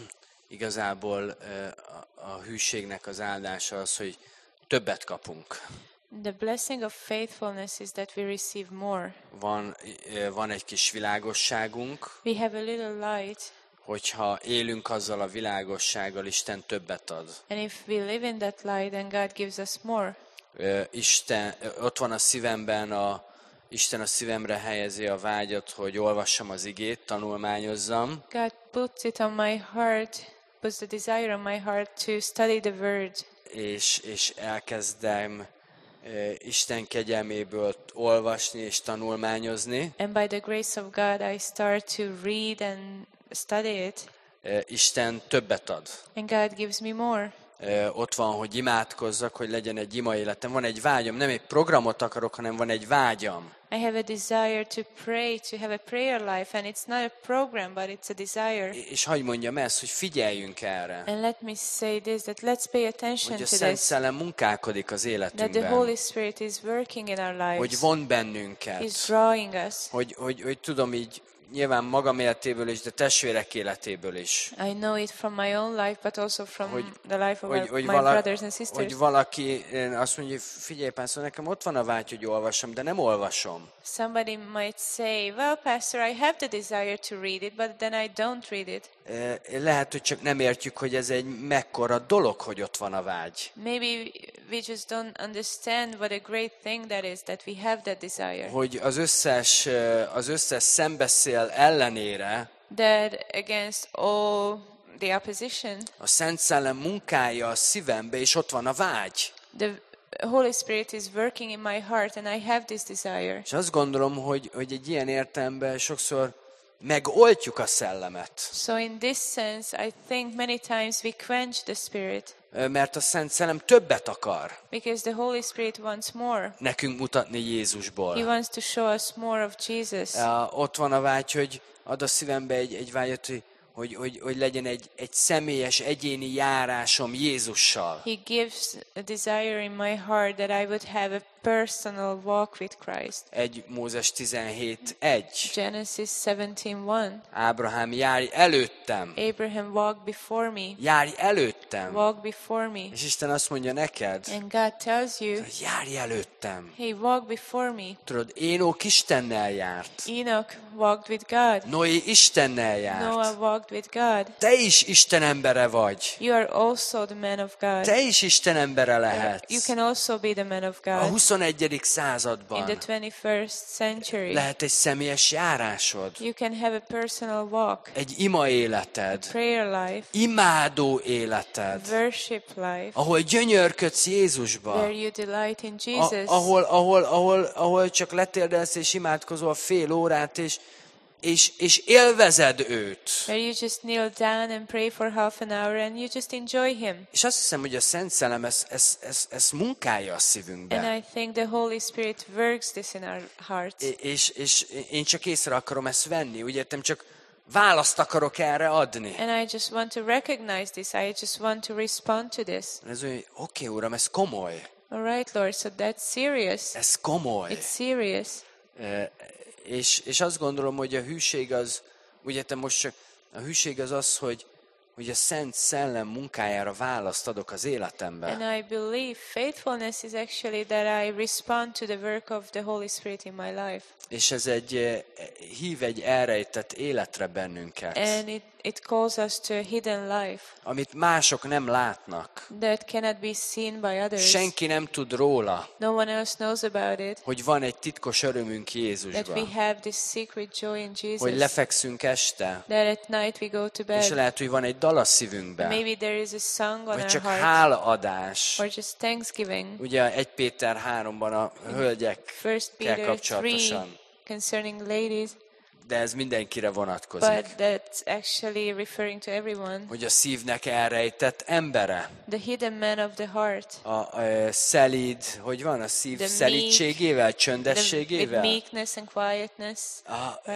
Igazából a, a hűségnek az áldása az, hogy többet kapunk.
The blessing of faithfulness is that we receive more.
Van, van egy kis világosságunk,
We have a little light,
hogyha élünk azzal a világossággal, Isten többet ad.
and if we live in that light, then God gives us more.
Ö, Isten, ott van a szívemben, a, Isten a szívemre helyezi a vágyat, hogy olvassam az igét, tanulmányozzam,
God puts it on my heart, puts the desire on my heart to study the word,
és, és elkezdem ö, Isten kegyelméből olvasni és tanulmányozni.
and by the grace of God, I start to read and study it,
Ö, Isten többet ad.
and God gives me more.
Ö, Ott van, hogy imádkozzak, hogy legyen egy ima életem. Van egy vágyam, nem egy programot akarok, hanem van egy vágyam.
I have a desire to pray, to have a prayer life, and it's not a program, but it's a desire.
És hadd mondjam ezt, hogy figyeljünk erre,
And let me say this, that let's pay attention
hogy a
to
Szent
this,
Szellem munkálkodik az
that the
életünkben,
Holy Spirit is working in our
hogy
lives.
von bennünket,
He's drawing us.
hogy, hogy, hogy tudom így nyilván magam életéből is, de testvérek életéből is,
I know it from my own life, but also from
hogy,
the life of
hogy,
our,
hogy,
my
vala,
brothers and sisters.
hogy valaki azt mondja, hogy figyelj, pásztor, nekem ott van a vágy, hogy olvassam, de nem olvasom.
Somebody might say, well, Pastor, I have the desire to read it, but then I don't read it.
Eh, Lehet, hogy csak nem értjük, hogy ez egy mekkora dolog, hogy ott van a vágy.
Maybe we just don't understand what a great thing that is, that we have that desire.
Hogy az összes, eh, az összes szembeszél ellenére
That against all the opposition,
a Szent Szellem munkája a szívembe, és ott van a vágy.
the Holy Spirit is working in my heart, and I have this desire.
És azt gondolom, hogy, hogy egy ilyen értelemben sokszor megoltjuk a szellemet.
So in this sense, I think many times we quench the Spirit,
Eh, Mert a Szent Szellem többet akar
because the Holy Spirit wants more.
nekünk mutatni
He
Jézusból.
wants to show us more of Jesus.
Eh, Ott van a vágy, hogy ad a szívembe egy, egy vágyat, hogy, hogy, hogy, hogy legyen egy, egy személyes, egyéni járásom Jézussal.
He gives a desire in my heart that I would have a personal walk with Christ.
egy Mózes tizenhét egy.
Genesis seventeen one.
Ábrahám, járj előttem!
Abraham walked before me.
Járj előttem!
Walk before me.
És Isten azt mondja neked,
And God tells you,
hogy járj előttem!
hey, walk before me.
Tudod, Énok Istennel járt.
Enoch walked with God.
Noé Istennel járt.
Noah walked with God.
Te is Isten embere vagy.
You are also the man of God.
Te is Isten embere
You
lehetsz.
can also be the man of
A
God.
huszonegyedik
In the
században
twenty-first century,
lehet egy személyes járásod,
you can have a personal walk,
egy ima életed,
prayer life,
imádó életed,
worship life,
ahol gyönyörködsz
where
Jézusba,
you delight in
a,
Jesus,
ahol, ahol, ahol, ahol csak letérdelsz és imádkozol fél órát, és, és, és élvezed őt.
where you just kneel down and pray for half an hour and you just enjoy Him.
És azt hiszem, hogy a Szent Szellem ezt, ezt, ezt, ezt munkálja a szívünkbe.
And I think the Holy Spirit works this in our hearts.
É- És, és én csak észre akarom ezt venni, úgy értem, csak választ akarok erre adni.
And I just want to recognize this. I just want to respond to this.
Ez olyan, hogy oké, Uram, ez komoly.
All right, Lord, so that's serious.
Ez komoly.
It's serious.
E, És, és azt gondolom, hogy a hűség az, ugye te most csak, a hűség az az, hogy, hogy a Szent Szellem munkájára választ adok az életemben.
And I believe faithfulness is actually that I respond to the work of the Holy Spirit in my life.
És ez egy, eh, hív egy elrejtett életre bennünket,
And it, it calls us to a hidden life
amit mások nem látnak.
that cannot be seen by others.
Senki nem tud róla,
No one else knows about it.
hogy van egy titkos örömünk
That we
Jézusban.
have this secret joy in Jesus.
Hogy lefekszünk este,
That at night we go to
és
bed.
lehet, hogy van egy dal a szívünkben,
Maybe there is a song on
vagy
our
csak
heart.
hálaadás.
Or just thanksgiving.
Ugye egy Péter háromban a hölgyekkel
First Peter three
kapcsolatosan,
concerning ladies.
de ez mindenkire vonatkozik.
But that's actually referring to everyone.
Hogy a szívnek elrejtett embere,
The hidden man of the heart.
a, a szelíd, hogy van a szív
The meek,
szelídségével,
The, with
csöndességével,
meekness and quietness.
a,
Right?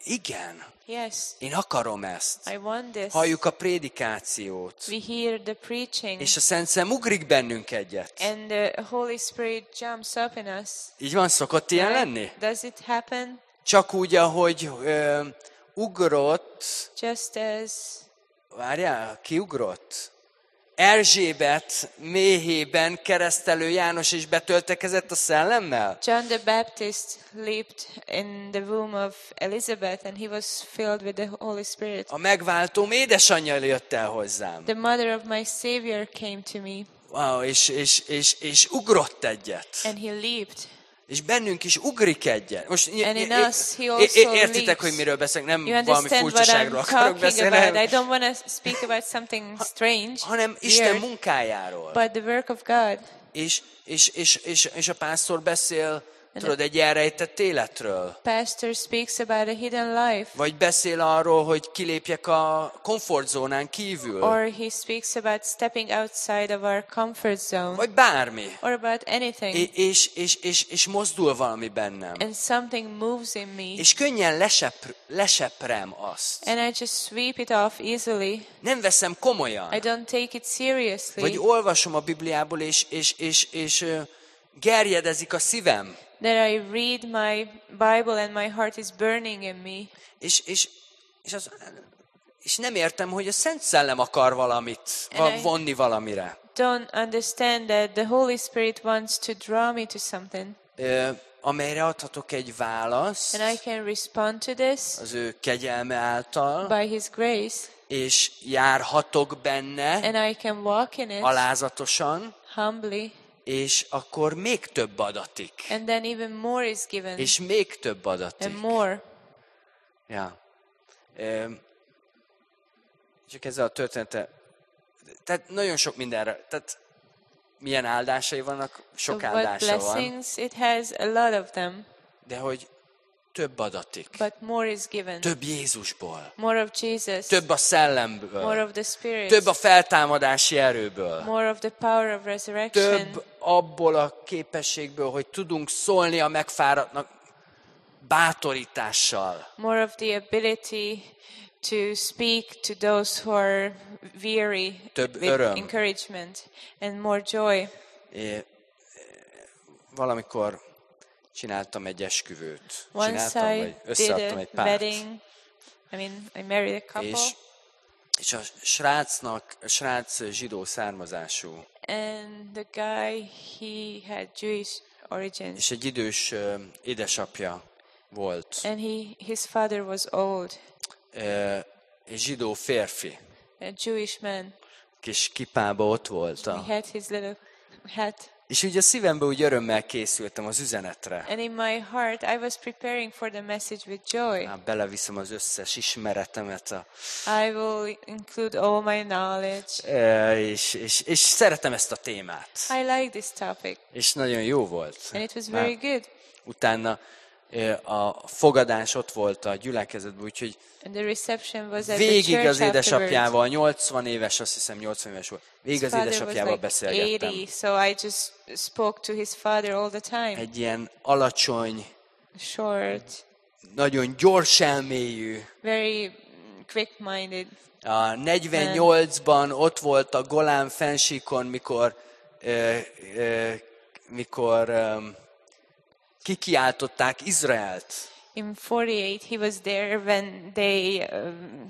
Igen,
Yes,
én akarom ezt.
I want this.
Halljuk a prédikációt,
We hear the preaching,
és a Szent Szellem ugrik bennünk egyet.
and the Holy Spirit jumps up in us.
Így van, szokott ilyen lenni?
Does it happen?
Csak úgy, ahogy ö, ugrott,
Just as
várjál, ki ugrott? Erzsébet méhében keresztelő János is betöltekezett a szellemmel?
John the Baptist leaped in the womb of Elizabeth, and he was filled with the Holy Spirit.
A megváltóm édesanyja jött el hozzám.
The mother of my Savior came to me,
Wow, és, és, és, és ugrott egyet.
and he leaped.
És bennünk is ugrik egyet. Most
And in
é- é-
us, he
é-
also
é- értitek,
leaps.
hogy miről beszélek, nem
You
valami
understand what
furcsaságról
I'm
akarok
talking
beszélni,
about. I
hanem,
don't want to speak about something strange,
hanem Isten
weird,
munkájáról.
but the work of God.
És, és, és, és, és a pásztor beszél, tudod, egy elrejtett életről.
Pastor speaks about a hidden life,
Vagy beszél arról, hogy kilépjek a komfortzónán kívül.
or he speaks about stepping outside of our comfort zone,
Vagy bármi.
or about anything,
É- És, és, és, és mozdul valami bennem.
and something moves in me,
És könnyen lesepr, leseprem azt.
and I just sweep it off easily.
Nem veszem komolyan.
I don't take it seriously.
Vagy olvasom a Bibliából, és, és, és, és ö, gerjedezik a szívem.
That I read my Bible and my heart is burning in me.
És, és, és, az, és nem értem, hogy a Szent Szellem akar valamit,
And
va-
I-
vonni valamire.
Don't understand that the Holy Spirit wants to draw me to something,
Ö, amelyre adhatok egy választ
and I can respond to this
az ő kegyelme által,
by His grace,
és járhatok benne
and I can walk in it
alázatosan,
humbly,
és akkor még több adatik.
and then even more is given,
És még több adatik.
and more.
Ja. Ö, csak ezzel a története. Tehát nagyon sok mindenre. Tehát milyen áldásai vannak, sok
So what
áldása van.
blessings it has, a lot of them,
De hogy több adatik.
but more is given.
Több Jézusból.
More of Jesus,
Több a
more
szellemből.
of the Spirit,
Több a feltámadási erőből.
more of the power of resurrection,
Több abból a képességből, hogy tudunk szólni a megfáradtnak bátorítással.
more of the ability to speak to those who are weary
Több
with
öröm.
encouragement, and more joy.
É, valamikor csináltam egy esküvőt.
Once
Csináltam,
I
vagy
did
összeadtam
a
egy párt.
wedding, I mean, I married a couple,
És, és a srácnak, a srác zsidó származású,
and the guy, he had Jewish origins,
és egy idős ö, édesapja volt,
and he, his father was old,
Ö, egy zsidó férfi,
a Jewish man.
kis kipába ott volt.
He
A,
had his little hat.
és úgy a szívembe úgy örömmel készültem az üzenetre.
And in my heart, I was preparing for the message with joy.
Hát beleviszem az összes ismeretemet, a,
I will include all my knowledge.
ö, és, és, és szeretem ezt a témát.
I like this topic,
És nagyon jó volt.
and it was very good.
Utána ö, a fogadás ott volt a gyülekezetben, úgyhogy
And the reception was at the
végig
church
az
afterwards.
édesapjával, nyolcvan éves, azt hiszem nyolcvan éves volt, végig
His
az
father was
édesapjával
like
beszélgettem.
eighty, so I just spoke to his father all the time.
Egy ilyen alacsony,
Short,
nagyon gyors elmélyű,
very quick-minded.
a negyvennyolcban ott volt a Golán fennsíkon, mikor, ö, ö, mikor ö, kikiáltották Izraelt.
In forty-eight, he was there when they um,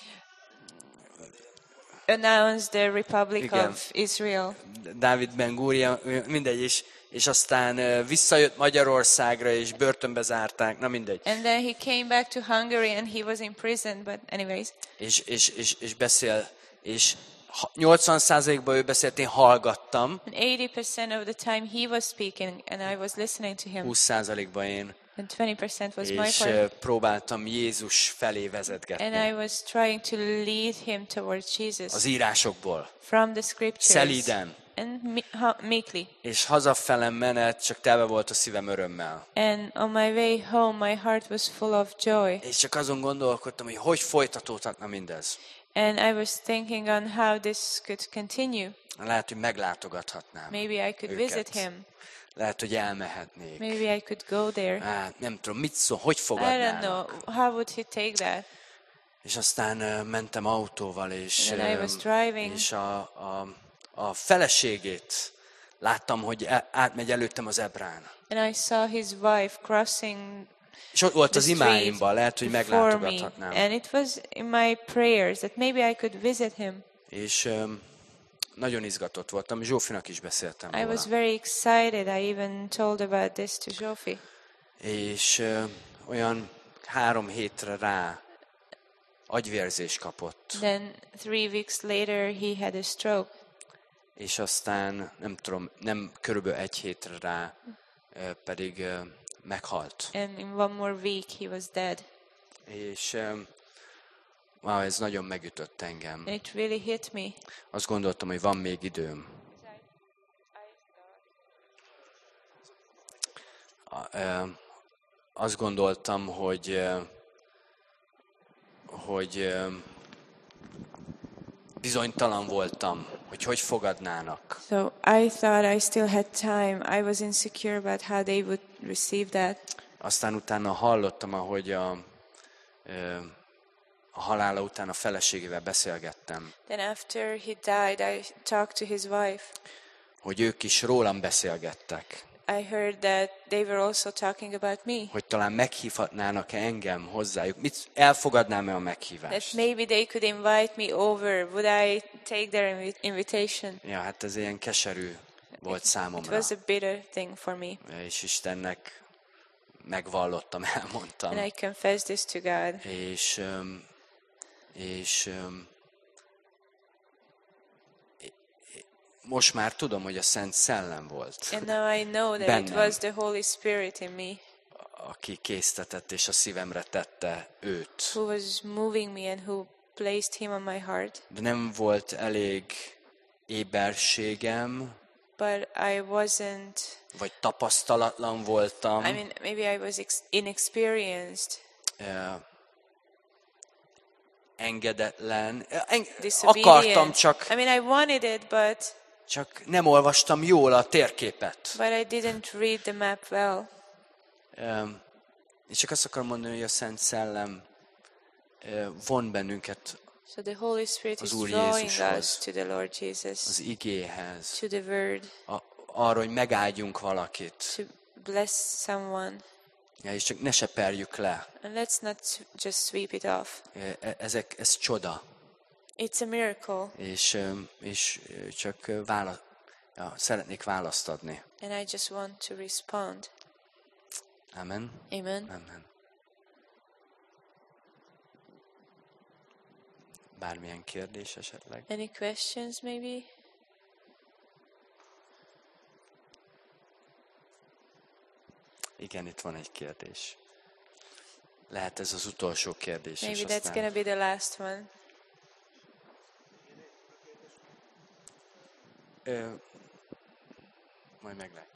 announced the Republic
Igen.
of Israel.
Dávid Ben Gúria, mindegy, és, és aztán ö, visszajött Magyarországra, és börtönbe zárták, na mindegy.
And then he came back to Hungary and he was in prison, but anyways.
És, és, és, és beszél, és ha- nyolcvan százalékban ő beszélt, én hallgattam,
And eighty percent of the time he was speaking and I was listening to him.
húsz százalékban én,
And twenty percent was my
és ö,
part.
próbáltam Jézus felé
And
vezetgetni
I was trying to lead him towards Jesus
az írásokból.
from the scriptures.
Szelíden.
And me- ha- meekly.
És hazafelem menet, csak telve volt a szívem örömmel.
And on my way home, my heart was full of joy.
És csak azon gondolkodtam, hogy hogy folytatódhatna mindez.
And I was thinking on how this could continue.
Lehet, hogy meglátogathatnám
Maybe I could
őket.
visit him.
lehet, hogy elmehetnék.
Maybe I could go there.
Hát, nem tudom, mit szól, hogy
I don't
fogadnának.
know. How would he take that?
És aztán uh, mentem autóval, és,
And then I was
uh,
driving.
és a, a, a feleségét láttam, hogy e- átmegy előttem az Ebrán.
And I saw his wife crossing
És ott volt
the
az
street
imáimban, lehet, hogy
before me.
meglátogathatnám.
And it was in my prayers that maybe I could visit him.
És um, nagyon izgatott voltam, Zsófinak is beszéltem
I was
róla.
very excited. I even told about this to Zsófi.
És uh, olyan három hétre rá agyvérzés kapott.
Then three weeks later he had a stroke.
És aztán nem tudom, nem körülbelül egy hétre rá uh, pedig uh, meghalt.
And in one more week he was dead.
És um, wow, ez nagyon megütött engem.
And it really hit me.
Azt gondoltam, hogy van még időm. A- ö, Azt gondoltam, hogy ö, hogy ö, bizonytalan voltam, hogy hogy fogadnának.
So I thought I still had time. I was insecure about how they would receive that.
Aztán utána hallottam, ahogy a, ö, a halála után a feleségével beszélgettem,
Then after he died, I talked to his wife.
hogy ők is rólam beszélgettek,
I heard that they were also talking about me.
hogy talán meghívhatnának-e engem hozzájuk. Mit elfogadnám-e a
That
meghívást?
maybe they could invite me over. Would I take their invi- invitation?
Ja, hát ez ilyen keserű volt
It
számomra.
was a bitter thing for me.
És Istennek megvallottam, elmondtam.
And I confessed this to God.
És, öm, és öm, most már tudom, hogy a Szent Szellem volt,
And now I know that it
Bennem.
was the Holy Spirit in me
aki késztetett és a szívemre tette őt.
who was moving me and who placed him on my heart.
De nem volt elég éberségem,
But I wasn't,
vagy tapasztalatlan voltam,
I mean, maybe I was ex- inexperienced,
ö, engedetlen. Ö, eng-
disobedient.
akartam, csak,
I mean, I wanted it, but
csak nem olvastam jól a térképet.
but I didn't read the map well.
Ö, és csak azt akarom mondani, hogy a Szent Szellem ö, von bennünket
So the Holy Spirit
Az
is
Úr
drawing
Jézushoz.
us to the Lord Jesus,
az igéhez,
to the Word,
a, arra, hogy megáldjunk valakit,
to bless someone.
ja, és csak ne seperjük le.
And let's not s- just sweep it off.
E- Ezek, ez csoda.
It's a miracle,
És, ö, és ö, csak ö, vála, ja, szeretnék választ adni.
and I just want to respond.
Amen.
Amen.
Amen. Bármilyen kérdés esetleg?
Any questions, maybe?
Igen, itt van egy kérdés. Lehet ez az utolsó kérdés,
Maybe
és
that's
aztán...
gonna be the last one.
Ö, majd meglátjuk.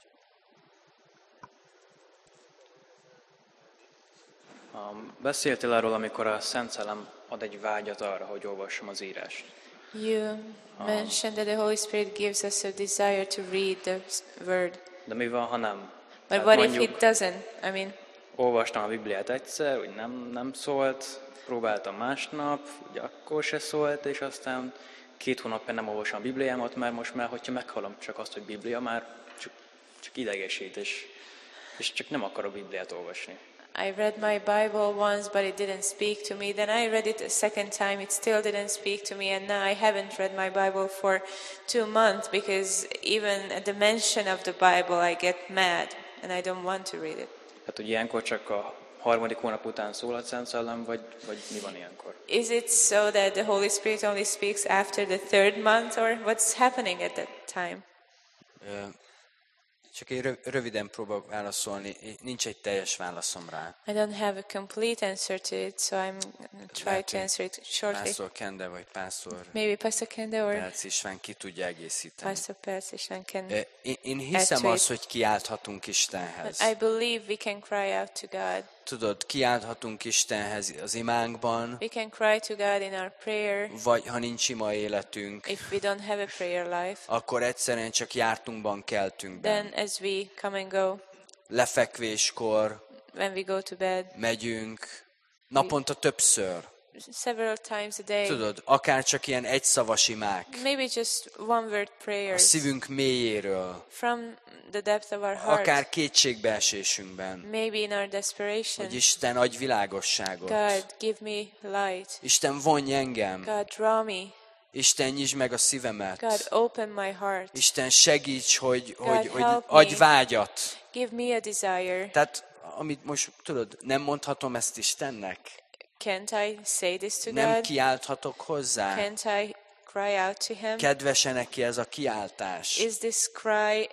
Um, Beszéltél arról, amikor a Szent Szellem ad egy vágyat arra, hogy olvassam az írást.
You mentioned that the Holy Spirit gives us a desire to read the s- Word.
De mi van, ha nem?
But
Tehát
what if
mondjuk
it doesn't? I mean,
olvastam a Bibliát egyszer, úgy nem, nem szólt, próbáltam másnap, ugye akkor se szólt, és aztán két hónapja nem olvasom a Bibliámat, mert most már, hogyha meghallom csak azt, hogy Biblia, már csak, csak idegesít, és, és csak nem akarok Bibliát olvasni.
I read my Bible once, but it didn't speak to me. Then I read it a second time, it still didn't speak to me. And now I haven't read my Bible for two months because even at the mention of the Bible, I get mad and I don't want to read it.
Tehát, hogy ilyenkor csak a harmadik hónap után szól a Szent Szellem, vagy, vagy mi van ilyenkor?
Is it so that the Holy Spirit only speaks after the third month, or what's happening at that time?
Ö, Csak én rö- röviden próbálok válaszolni, nincs egy teljes válaszom rá.
I don't have a complete answer to it, so I'm going to try
Lehet,
to
hogy
answer it shortly.
Pásztor Kende vagy Pásztor
Maybe Pastor Kende or
Perc István ki tudja egészíteni.
Pastor Perc István can.
Ö, Én, én hiszem
add to
azt,
it.
hogy kiálthatunk Istenhez.
But I believe we can cry out to God.
tudod, kiálthatunk Istenhez az imánkban,
We can cry to God in our prayer.
vagy ha nincs ima életünk,
If we don't have a prayer life,
akkor egyszerűen csak jártunkban, keltünkben.
then as we come and go,
Lefekvéskor
when we go to bed,
megyünk, naponta többször.
several times a day,
Tudod, akár csak ilyen egyszavas imák.
maybe just one word
A
prayers
szívünk mélyéről,
from the depth of our heart,
akár kétségbeesésünkben,
maybe in our desperation.
hogy Isten adj világosságot.
God, give me light.
Isten vonj engem.
God, draw me.
Isten nyisd meg a
God,
szívemet.
open my heart.
Isten segíts, hogy,
God,
hogy, hogy
help
adj
me.
vágyat.
Give me a desire.
Tehát, amit most tudod, nem mondhatom ezt Istennek?
Can't I say this to
Nem
God?
kiálthatok hozzá?
Can't I cry out to Him?
Kedvese neki ez a kiáltás?
Is this cry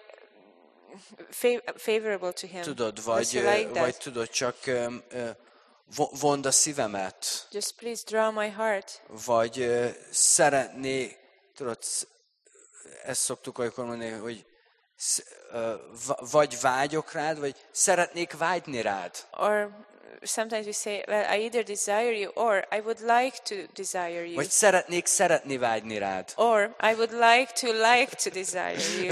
fav- favorable to Him?
Tudod,
Does
vagy,
He like
vagy
that?
tudod, csak öm, ö, vo- vond a szívemet,
Just please draw my heart.
vagy ö, szeretné, tudod, sz- ezt szoktuk olykor mondani, hogy sz- ö, va- vagy vágyok rád, vagy szeretnék vágyni rád.
Or sometimes we say, well, I either desire you or I would like to desire you.
Vagy szeretnék szeretni vágyni rád.
Or I would like to like to desire you.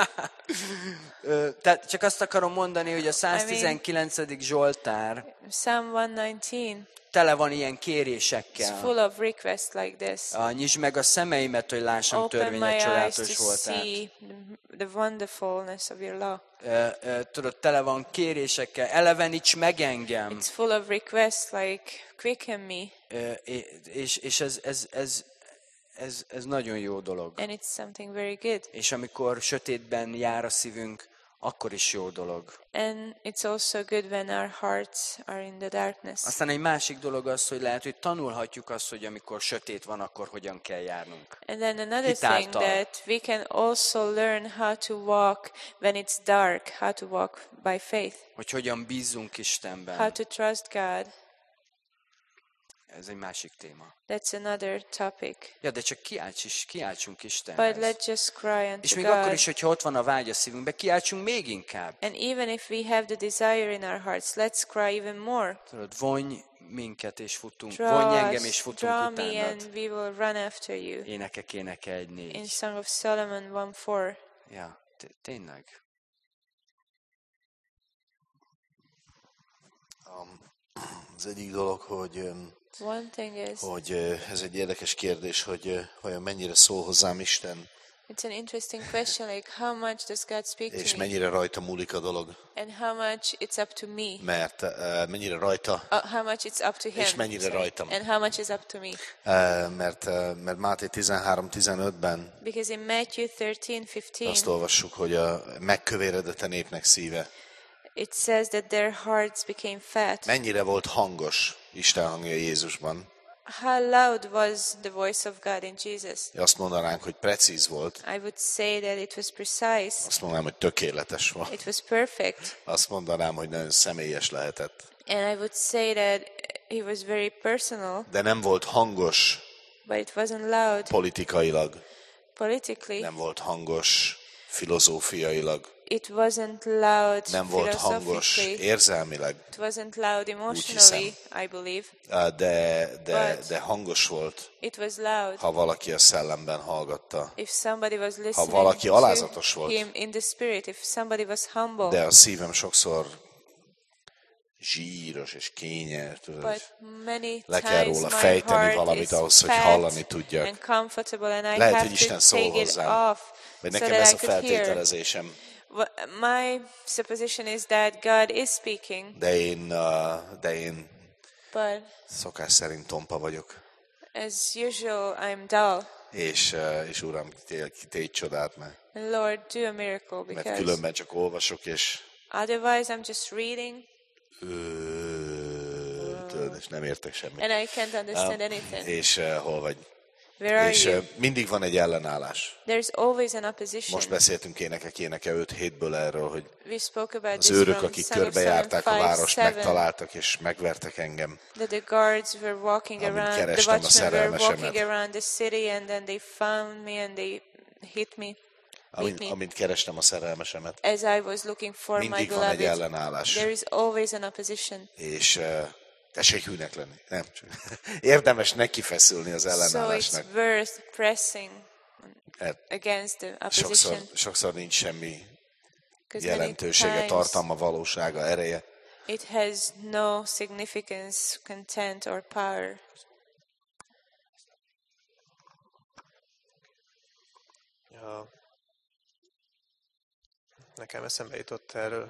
Ö, Tehát csak azt akarom mondani, hogy a száztizenkilencedik Zsoltár
Psalm one nineteen
tele van ilyen
is
kérésekkel.
full of requests like this.
Ah, nyisd meg a szemeimet, hogy lássam
Open my
törvényed
eyes to
csodálatos voltát.
see the wonderfulness of your law.
Ö, ö, Tudod, tele van kérésekkel. Eleveníts meg engem.
It's full of requests like quicken me,
Ö, é- És, és ez, ez, ez, ez, ez nagyon jó dolog.
and it's something very good.
És amikor sötétben jár a szívünk, akkor is jó dolog.
And it's also good when our hearts are in the darkness.
Aztán egy másik dolog az, hogy lehet, hogy tanulhatjuk azt, hogy amikor sötét van, akkor hogyan kell járnunk.
And then another
Hitáltal.
thing that we can also learn how to walk when it's dark, how to walk by faith,
Hogy hogyan bízzunk
how
Istenben.
to trust God.
Ez egy másik téma.
That's another topic.
Ja, de csak kiálts is, kiáltsunk
But
Istenhez.
let's just cry
És
unto
még akkor
God.
is, hogyha ott van a vágy a szívünkben, kiáltsunk még inkább.
And even if we have the desire in our hearts, let's cry even more.
Tudod, vonj minket és futunk,
Draw
vonj engem
us,
és futunk
draw me,
utánad.
and we will run after you.
Énekek éneke egy
In
négy.
Song of Solomon one four.
Ja, t- tényleg.
Az egyik dolog, hogy, öm,
One thing is,
hogy ö, ez egy érdekes kérdés, hogy ö, vajon mennyire szól hozzám Isten,
it's an interesting question, like how much does God speak
és
to me,
mennyire rajta múlik a dolog,
and how much it's up to me,
mert ö, mennyire rajta,
uh, how much it's up to Him,
És mennyire
sorry,
rajtam.
and how much is up to me.
ö, mert, ö, mert Máté tizenhárom tizenötben
Because in Matthew thirteen fifteen,
azt olvassuk, hogy a megkövéredett a népnek szíve.
it says that their hearts became fat.
Mennyire volt hangos Isten hangja Jézusban?
How loud was the voice of God in Jesus?
Azt mondanánk, hogy precíz volt.
I would say that it was precise.
Azt mondanám, hogy tökéletes volt.
It was perfect.
Azt mondanám, hogy nagyon személyes lehetett.
And I would say that it was very personal,
De nem volt hangos
but it wasn't loud
politikailag,
politically.
nem volt hangos filozófiailag,
It wasn't loud
nem volt hangos
philosophically.
érzelmileg,
It wasn't loud emotionally, I believe.
de, de,
But-
de hangos volt,
It was loud.
ha valaki a szellemben hallgatta.
If somebody was listening
valaki alázatos
to
volt.
him in the spirit, if somebody was humble.
De a szívem sokszor zsíros és kényes, tudod,
But many
le kell
times
róla
my
fejteni
heart
valamit
is
ahhoz, hogy
fat
hallani tudjak.
and comfortable, and I
Lehet,
have
hogy Isten
to
szól
take it
hozzám,
off
vagy
so
nekem
that
ez
I
a
could hear.
feltételezésem.
Well, my supposition is that God is speaking,
De én, uh, de én
but
szokás szerint tompa vagyok.
as usual, I'm dull.
És, uh, és Uram, tégy, tégy csodát, mert,
And Lord, do a miracle,
mert
because
különben csak olvasok, és
otherwise I'm just reading
ö, tudod, és nem értek semmit.
and I can't understand anything.
És uh, hol vagy?
Where are
És
you?
uh, mindig van egy ellenállás.
There's always an opposition.
Most beszéltünk énekek éneke öt hétből erről, hogy
We spoke about
az
this
őrök,
from
akik
Song of
körbejárták a
Solomon
várost,
five seven,
megtaláltak és megvertek engem.
that the guards were walking
Amint
around, the
kerestem a
watchmen were
szerelmesemet.
walking around the city, and then they found me and they hit me.
amint,
me.
amint kerestem a szerelmesemet.
As I was looking for my
Mindig van egy
beloved,
ellenállás.
there is always an opposition.
És uh, tessék hűnek lenni. Nem, csak érdemes neki feszülni az
So it's
ellenállásnak.
worth pressing
Mert
against the
sokszor,
opposition.
sokszor nincs semmi
'Cause many
jelentősége,
times
tartalma, valósága, ereje.
it has no significance, content, or power.
Ja. Nekem eszembe jutott erről.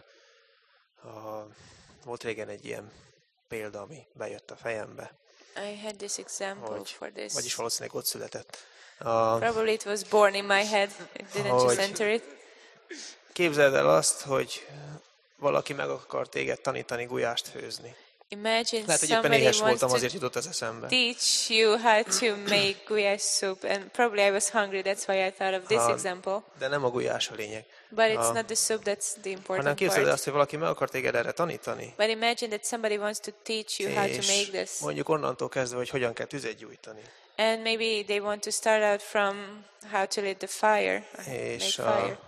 A, volt régen egy ilyen példa, ami bejött a fejembe.
I had this example
Hogy,
for this.
vagyis valószínűleg ott született. A,
Probably it was born in my head. It didn't just
Hogy-
enter it.
képzeld el azt, hogy valaki meg akar téged tanítani gulyást főzni.
Imagine
Lehet, hogy éppen
somebody
éhes
wants
voltam,
to
azért jutott ez eszembe.
teach you how to make guyash soup, and probably I was hungry. That's why I thought of this
Ha-
example.
De nem a gulyás a lényeg.
But it's
Ha-
not the soup that's the
Hanem
important
képzeld el
part.
azt, hogy valaki meg akar téged erre tanítani,
But imagine that somebody wants to teach you how to
és
make this,
mondjuk onnantól kezdve, hogy hogyan kell tüzet gyújtani.
and maybe they want to start out from how to lit the fire, or
És
make
a,
fire.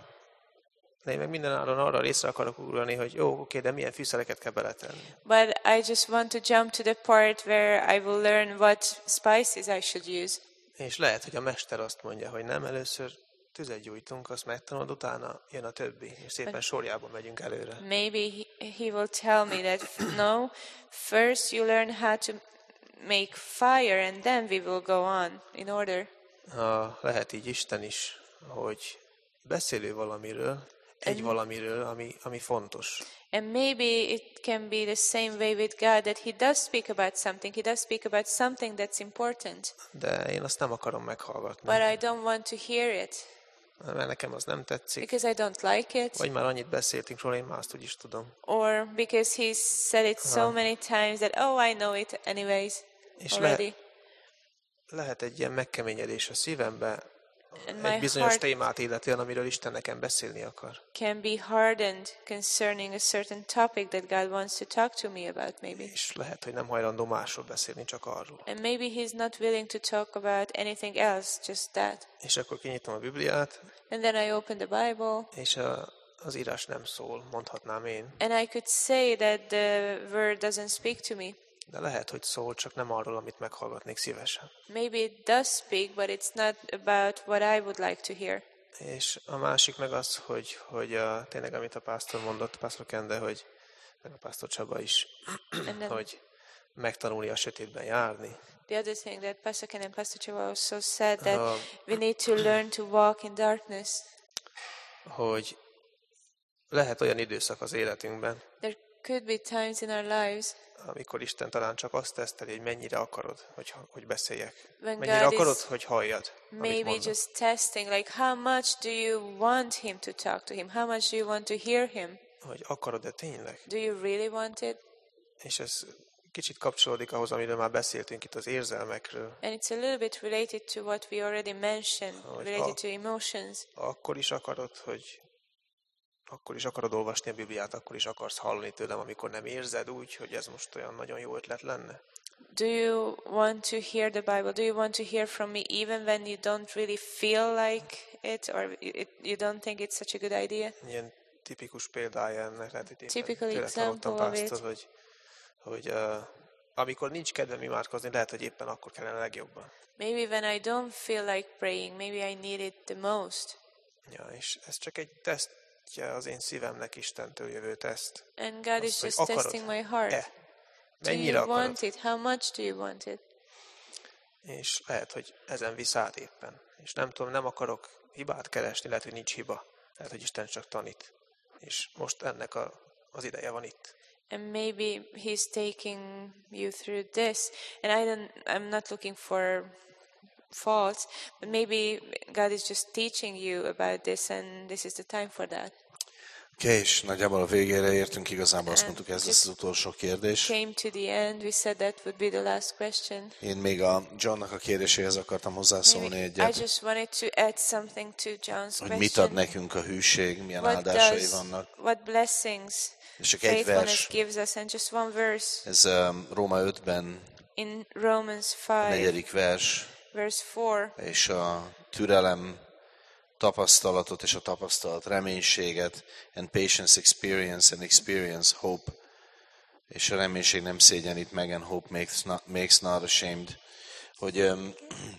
de én meg minden áron arra részre akarok ugrani, hogy jó, oké, de milyen fűszereket kell beletenni.
But I just want to jump to the part where I will learn what spices I should use.
És lehet, hogy a mester azt mondja, hogy nem, először tüzet gyújtunk, azt megtanulod, utána jön a többi, és szépen sorjában megyünk előre.
Maybe he, he will tell me that no, first you learn how to make fire and then we will go on in order.
Ha lehet így Isten is, hogy beszélő valamiről, egy valamiről, ami, ami fontos.
And maybe it can be the same way with God, that he does speak about something. He does speak about something that's important.
De én azt nem akarom meghallgatni,
But I don't want to hear it
mert nekem az nem tetszik.
because I don't like it,
Vagy már annyit beszéltünk róla, én már azt úgy is tudom.
or because he's said it so many times that, oh, I know it anyways
És
already.
le, lehet egy ilyen megkeményedés a szívembe,
And my
egy bizonyos
heart
témát illetően, amiről Isten nekem beszélni akar.
can be hardened concerning a certain topic that God wants to talk to me about, maybe.
És lehet, hogy nem hajlandó másról beszélni, csak arról.
And maybe he's not willing to talk about anything else, just that.
És akkor kinyitom a Bibliát,
And then I open the Bible,
és a, az írás nem szól, mondhatnám én.
and I could say that the word doesn't speak to me.
De lehet, hogy szól, csak nem arról, amit meghallgatnék szívesen.
Maybe it does speak, but it's not about what I would like to hear.
És a másik meg az, hogy, hogy a, tényleg, amit a pásztor mondott, pásztor Kende, hogy meg a pásztor Csaba is,
And then
hogy megtanulni a sötétben járni.
the other thing that Pastor Ken and Pastor Chava also said, that
Uh,
we need to learn to walk in darkness.
Hogy lehet olyan időszak az életünkben,
There could be times in our lives
amikor Isten talán csak azt teszteli, hogy mennyire akarod, hogy, hogy beszéljek.
When
Mennyire
God is
akarod, hogy halljad, amit
maybe
mondok.
just testing, like how much do you want him to talk to him? How much do you want to hear him?
Hogy akarod-e tényleg?
Do you really want it?
És ez kicsit kapcsolódik ahhoz, amiről már beszéltünk itt az érzelmekről.
And it's a little bit related to what we already mentioned,
Hogy
related
a-
to emotions.
Akkor is akarod, hogy akkor is akarod olvasni a Bibliát, akkor is akarsz hallani tőlem, amikor nem érzed úgy, hogy ez most olyan nagyon jó ötlet lenne.
Do you want to hear the Bible? Do you want to hear from me even when you don't really feel like it, or it, you don't think it's such a good idea?
Ilyen tipikus példája ennek, lehet, hogy éppen
Typical
tőle
example
hallottam,
of it.
pásztor, hogy, hogy uh, amikor nincs kedvem imádkozni, lehet, hogy éppen akkor kellene legjobban.
Maybe when I don't feel like praying, maybe I need it the most.
Ja, és ez csak egy tesztje az én szívemnek, Istentől jövő teszt.
And God is
Azt, hogy
just
akarod-e?
testing my heart. Do
Mennyire
you
akarod?
want it? How much do you want it?
És lehet, hogy ezen visz át éppen. És nem tudom, nem akarok hibát keresni, lehet, hogy nincs hiba. Lehet, hogy Isten csak tanít. És most ennek a, az ideje van itt.
And maybe He's taking you through this. And I don't, I'm not looking for faults, but maybe God is just teaching you about this, and this is the time for that.
Oké, okay, és nagyjából a végére értünk, igazából azt
And
mondtuk, ez
just
lesz az utolsó kérdés.
Came to the end. We said that would be the last question.
Én még a Johnnak a kérdéséhez akartam hozzászólni
Maybe I
egyet,
just wanted to add something to John's
hogy mit ad
question.
nekünk a hűség, milyen
What
áldásai
does,
vannak.
what blessings
És csak egy
faithfulness
vers,
gives us, and just one verse
ez um, Róma ötben,
in Romans
a
five,
negyedik vers,
verse four.
és a türelem tapasztalatot és a tapasztalat reménységet, and patience experience, and experience hope. És a reménység nem szégyenít meg, and hope makes not, makes not ashamed. Hogy, um,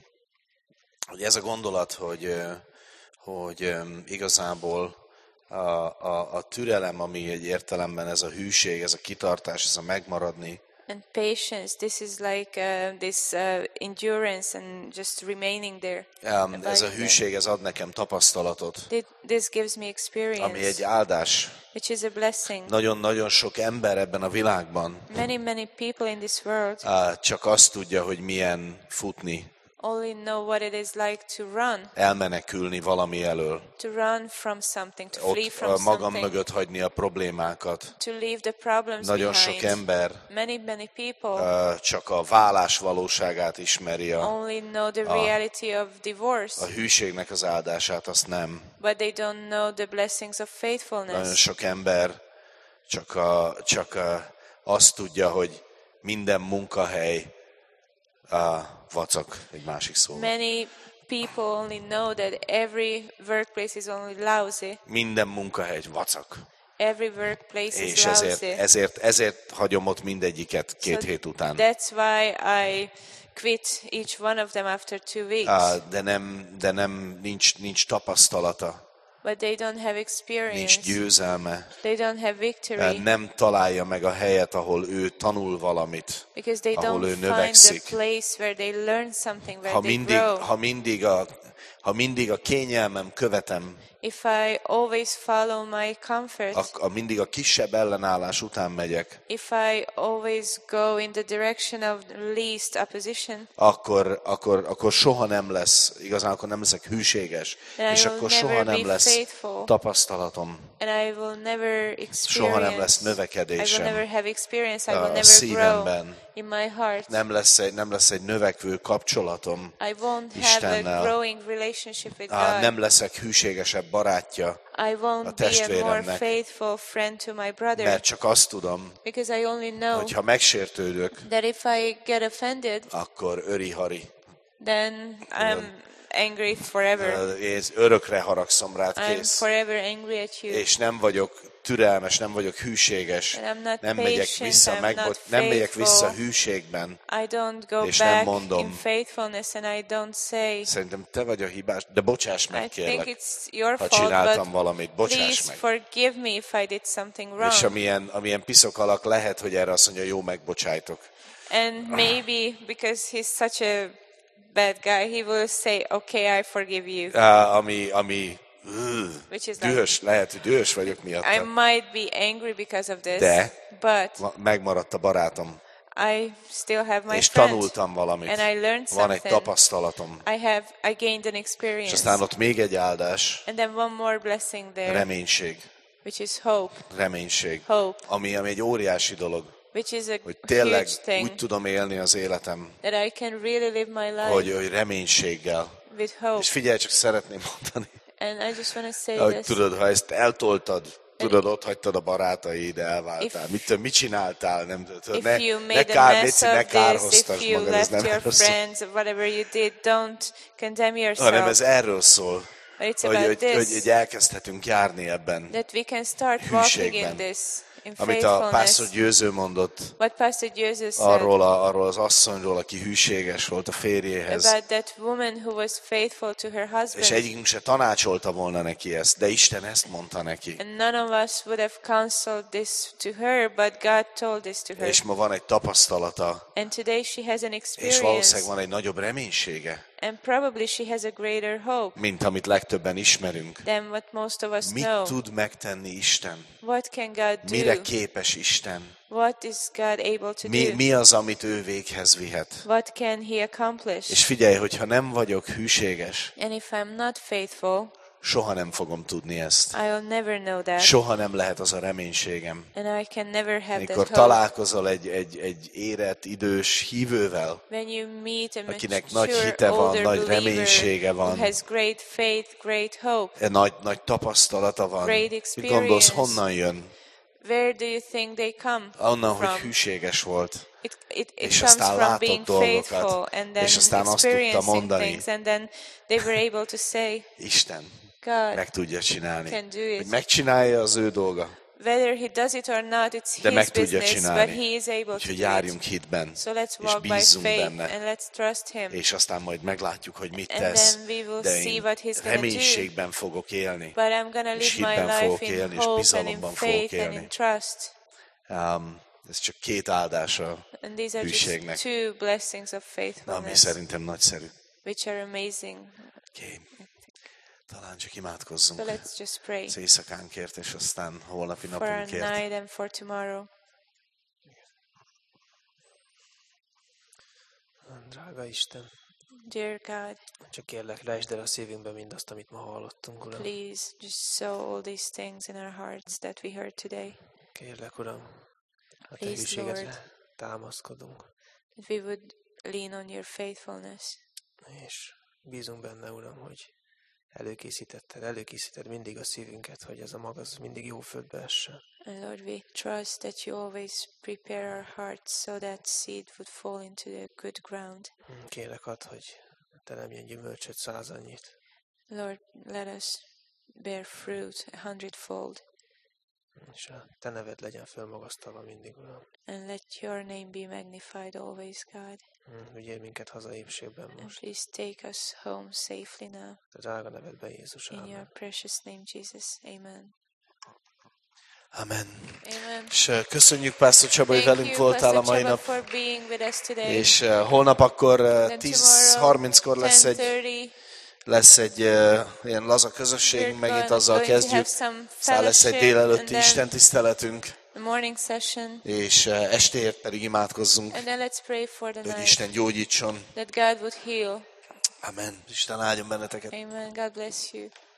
hogy ez a gondolat, hogy, uh, hogy um, igazából a, a, a türelem, ami egy értelemben ez a hűség, ez a kitartás, ez a megmaradni,
And patience, this is like uh, this uh, endurance and just remaining there.
um, ez a
abiding
hűség, ez ad nekem tapasztalatot,
there. This gives me experience,
ami egy áldás.
which is a blessing.
Nagyon-nagyon sok ember ebben a világban
Many, many people in this world
uh, csak azt tudja, hogy milyen futni,
only know what it is like to run,
elmenekülni valami elől,
to run from something, to flee
ott
from
a magam
something,
mögött hagyni a problémákat.
to leave the problems
Nagyon sok
behind.
ember
Many, many people
uh, csak a vállás valóságát ismeri, a,
only know the reality of divorce,
a hűségnek az áldását, azt nem.
but they don't know the blessings of
Nagyon
faithfulness.
sok ember csak, a, csak a, azt tudja, hogy minden munkahely a vacak, egy másik szó.
Many people only know that every workplace is only lousy.
Minden munkahely vacak.
Every workplace is
És ezért,
lousy.
ezért, ezért hagyom ott mindegyiket két
So
hét után.
That's why I quit each one of them after two weeks.
Á, de nem, de nem nincs, nincs tapasztalata,
But they don't have
nincs
experience.
győzelme.
They don't have
Á,
victory.
Nem találja meg a helyet, ahol ő tanul valamit.
Because they
ahol
don't
ő
find the
növekszik.
place where they learn something, where
Ha
they
mindig,
grow.
ha mindig a, ha mindig a kényelmem követem,
If I always follow my comfort,
a, a mindig a kisebb ellenállás után megyek,
if I always go in the direction of least opposition,
akkor, akkor, akkor soha nem lesz, igazán akkor nem leszek hűséges,
And I
és
will
akkor
never
soha nem
be
lesz
faithful.
tapasztalatom,
and I will never experience,
soha nem lesz
I will
növekedésem
never have experience, I
a
will never
szívemben.
grow in my heart.
Nem lesz egy, nem lesz egy növekvő kapcsolatom,
I won't have a
Istennel.
growing relationship with
Á,
God.
nem leszek hűségesebb barátja,
I
a
won't be a more
testvéremnek.
faithful friend to my brother.
mert csak azt tudom,
Because I only know
hogyha megsértődök,
that if I get offended,
akkor öri-hari.
then I'm angry forever.
És örökre haragszom rád,
I'm
kész.
forever angry at you.
És nem vagyok türelmes, nem vagyok hűséges,
And I'm not
nem megyek
patient,
vissza,
I'm
megbot,
not
nem megyek
faithful.
vissza hűségben.
I don't go
És nem
back
mondom.
in faithfulness, and I don't say,
Szerintem te vagy a hibás, de bocsáss meg,
I think
kérlek,
it's your
ha
fault,
csináltam
but
valamit, bocsáss
please
meg.
forgive me if I did something wrong.
És amilyen, amilyen piszok alak lehet, hogy erre azt mondja, jó, megbocsájtok.
And maybe because he's such a bad guy, he will say, okay, I forgive you.
Uh, ami, ami uh,
Which is like,
dühös, lehet, hogy dühös vagyok
I
miatta,
might be angry because of this,
De-
but
Ma- megmaradt a barátom,
I still have my
és
friend.
tanultam valamit.
And I learned
Van egy
something.
tapasztalatom.
I have, I gained an
És
experience.
aztán ott még egy áldás,
And then one more blessing there,
reménység.
which is hope.
Reménység.
Hope,
Ami, ami egy óriási dolog,
which is a
hogy tényleg
huge thing,
úgy tudom élni az életem,
that I can really live my life
hogy, hogy reménységgel.
with hope.
És figyelj, csak szeretném mondani,
And I just want to say
hogy
this.
tudod, ha ezt eltoltad, tudod, ott hagytad a barátaid, elváltál.
If-
Mit, tudom, mit csináltál? Nem tudod,
If
ne,
you
ne,
made a
kár,
mess
léci, ne
of this,
kárhoztasd
if you
magad, ez
left
nem
your
erről szól,
friends, whatever you did, don't condemn
hanem
yourself.
ez erről szól,
But it's
hogy,
about
hogy,
this,
hogy, hogy elkezdhetünk járni ebben,
that we can start walking in
hűségben.
this, in
amit a Pastor
faithfulness.
Győző mondott,
What Pastor Jesus said
arról, a, arról az asszonyról, aki hűséges volt a férjéhez.
about that woman who was faithful to her
És
husband.
egyikünk se tanácsolta volna neki ezt, de Isten ezt mondta neki.
And none of us would have counseled this to her, but God told this to her.
És ma van egy tapasztalata,
And today she has an
és
experience,
valószínűleg van egy nagyobb reménysége,
and probably she has a greater hope
mint amit legtöbben ismerünk.
than what most of us
Mit
know.
tud megtenni Isten?
What can God do?
Mire képes Isten?
What is God able to
Mi,
do?
mi az, amit ő véghez vihet?
What can He accomplish?
És figyelj, hogyha nem vagyok hűséges,
And if I'm not faithful,
soha nem fogom tudni ezt.
I'll never know that.
Soha nem lehet az a reménységem.
And I can never have
Amikor
that hope.
találkozol egy, egy, egy érett, idős hívővel,
When you meet a
akinek nagy
mature,
hite van,
older
nagy
believer
reménysége van,
who has great faith, great hope,
nagy, nagy tapasztalata van,
Great
mit gondolsz,
experience.
honnan jön?
where do you think they come
Onnan,
from?
hogy hűséges volt.
It, it, it
És
comes
aztán
from
látott
being
dolgokat,
faithful and then
és aztán azt tudta
experiencing
mondani.
things, and then they were able to say,
Isten,
God
meg tudja csinálni.
can do
Hogy
it.
megcsinálja, az ő dolga,
Whether he does it or not, it's
de
his
meg tudja
business, but
csinálni.
he is able to
Úgyhogy
do
járjunk
it.
hitben,
So let's
és
walk by
bízzunk
faith
benne,
and let's trust him.
és aztán majd meglátjuk, hogy mit
And
tesz,
then we will
de
see
én
what he's gonna do.
reménységben fogok élni,
But I'm gonna
és
live my
hitben
life
fogok
in
élni, és
hope and in
bizalomban fogok
faith and
élni.
in trust.
Um, ez csak két áldása
And these are
hűségnek,
just two blessings of
ami
faithfulness,
szerintem nagyszerű.
which are amazing.
Okay. Talán csak imádkozzunk
So let's just pray
az éjszakánkért, és aztán holnapi
for our
napunkért.
night and for tomorrow.
Drága Isten,
Dear God,
csak kérlek, lejtsd el a szívünkbe mindazt, amit ma hallottunk, Uram.
please just sow all these things in our hearts that we heard today.
Kérlek, Uram, a Te
Please,
hűségedre
Lord.
támaszkodunk,
That we would lean on your faithfulness.
és bízunk benne, Uram, hogy előkészítetted, előkészíted mindig a szívünket, hogy ez a mag az mindig jó földbe essen.
And Lord, we trust that you always prepare our hearts so that seed would fall into the good ground.
Kérlek, add, hogy Te nem ilyen gyümölcsöt százannyit,
Lord, let us bear fruit a hundredfold,
és a Te neved legyen fölmagasztalva mindig, Uram.
and let your name be magnified always, God.
Vigyél minket haza épségben
And
most.
please take us home safely now.
A drága nevedben, Jézus,
In your
ámen.
precious name, Jesus. Amen.
Amen.
Amen.
És uh, köszönjük, Pásztor Csaba, hogy
Thank
velünk
you,
voltál a
Pastor
mai
Csaba,
nap,
for being with us today.
és uh, holnap akkor uh,
Then
tíz
tomorrow,
harminckor lesz egy,
ten thirty,
lesz egy uh, ilyen laza közösségünk,
we're
megint
going,
azzal
going to have
kezdjük,
some
aztán lesz egy
fellowship, and
délelőtti
then
istentiszteletünk,
the morning session,
és uh, estéért pedig imádkozzunk,
and then let's pray for the
hogy
night,
Isten gyógyítson.
that God would heal.
Amen. Isten áldjon benneteket.
Amen. God bless you.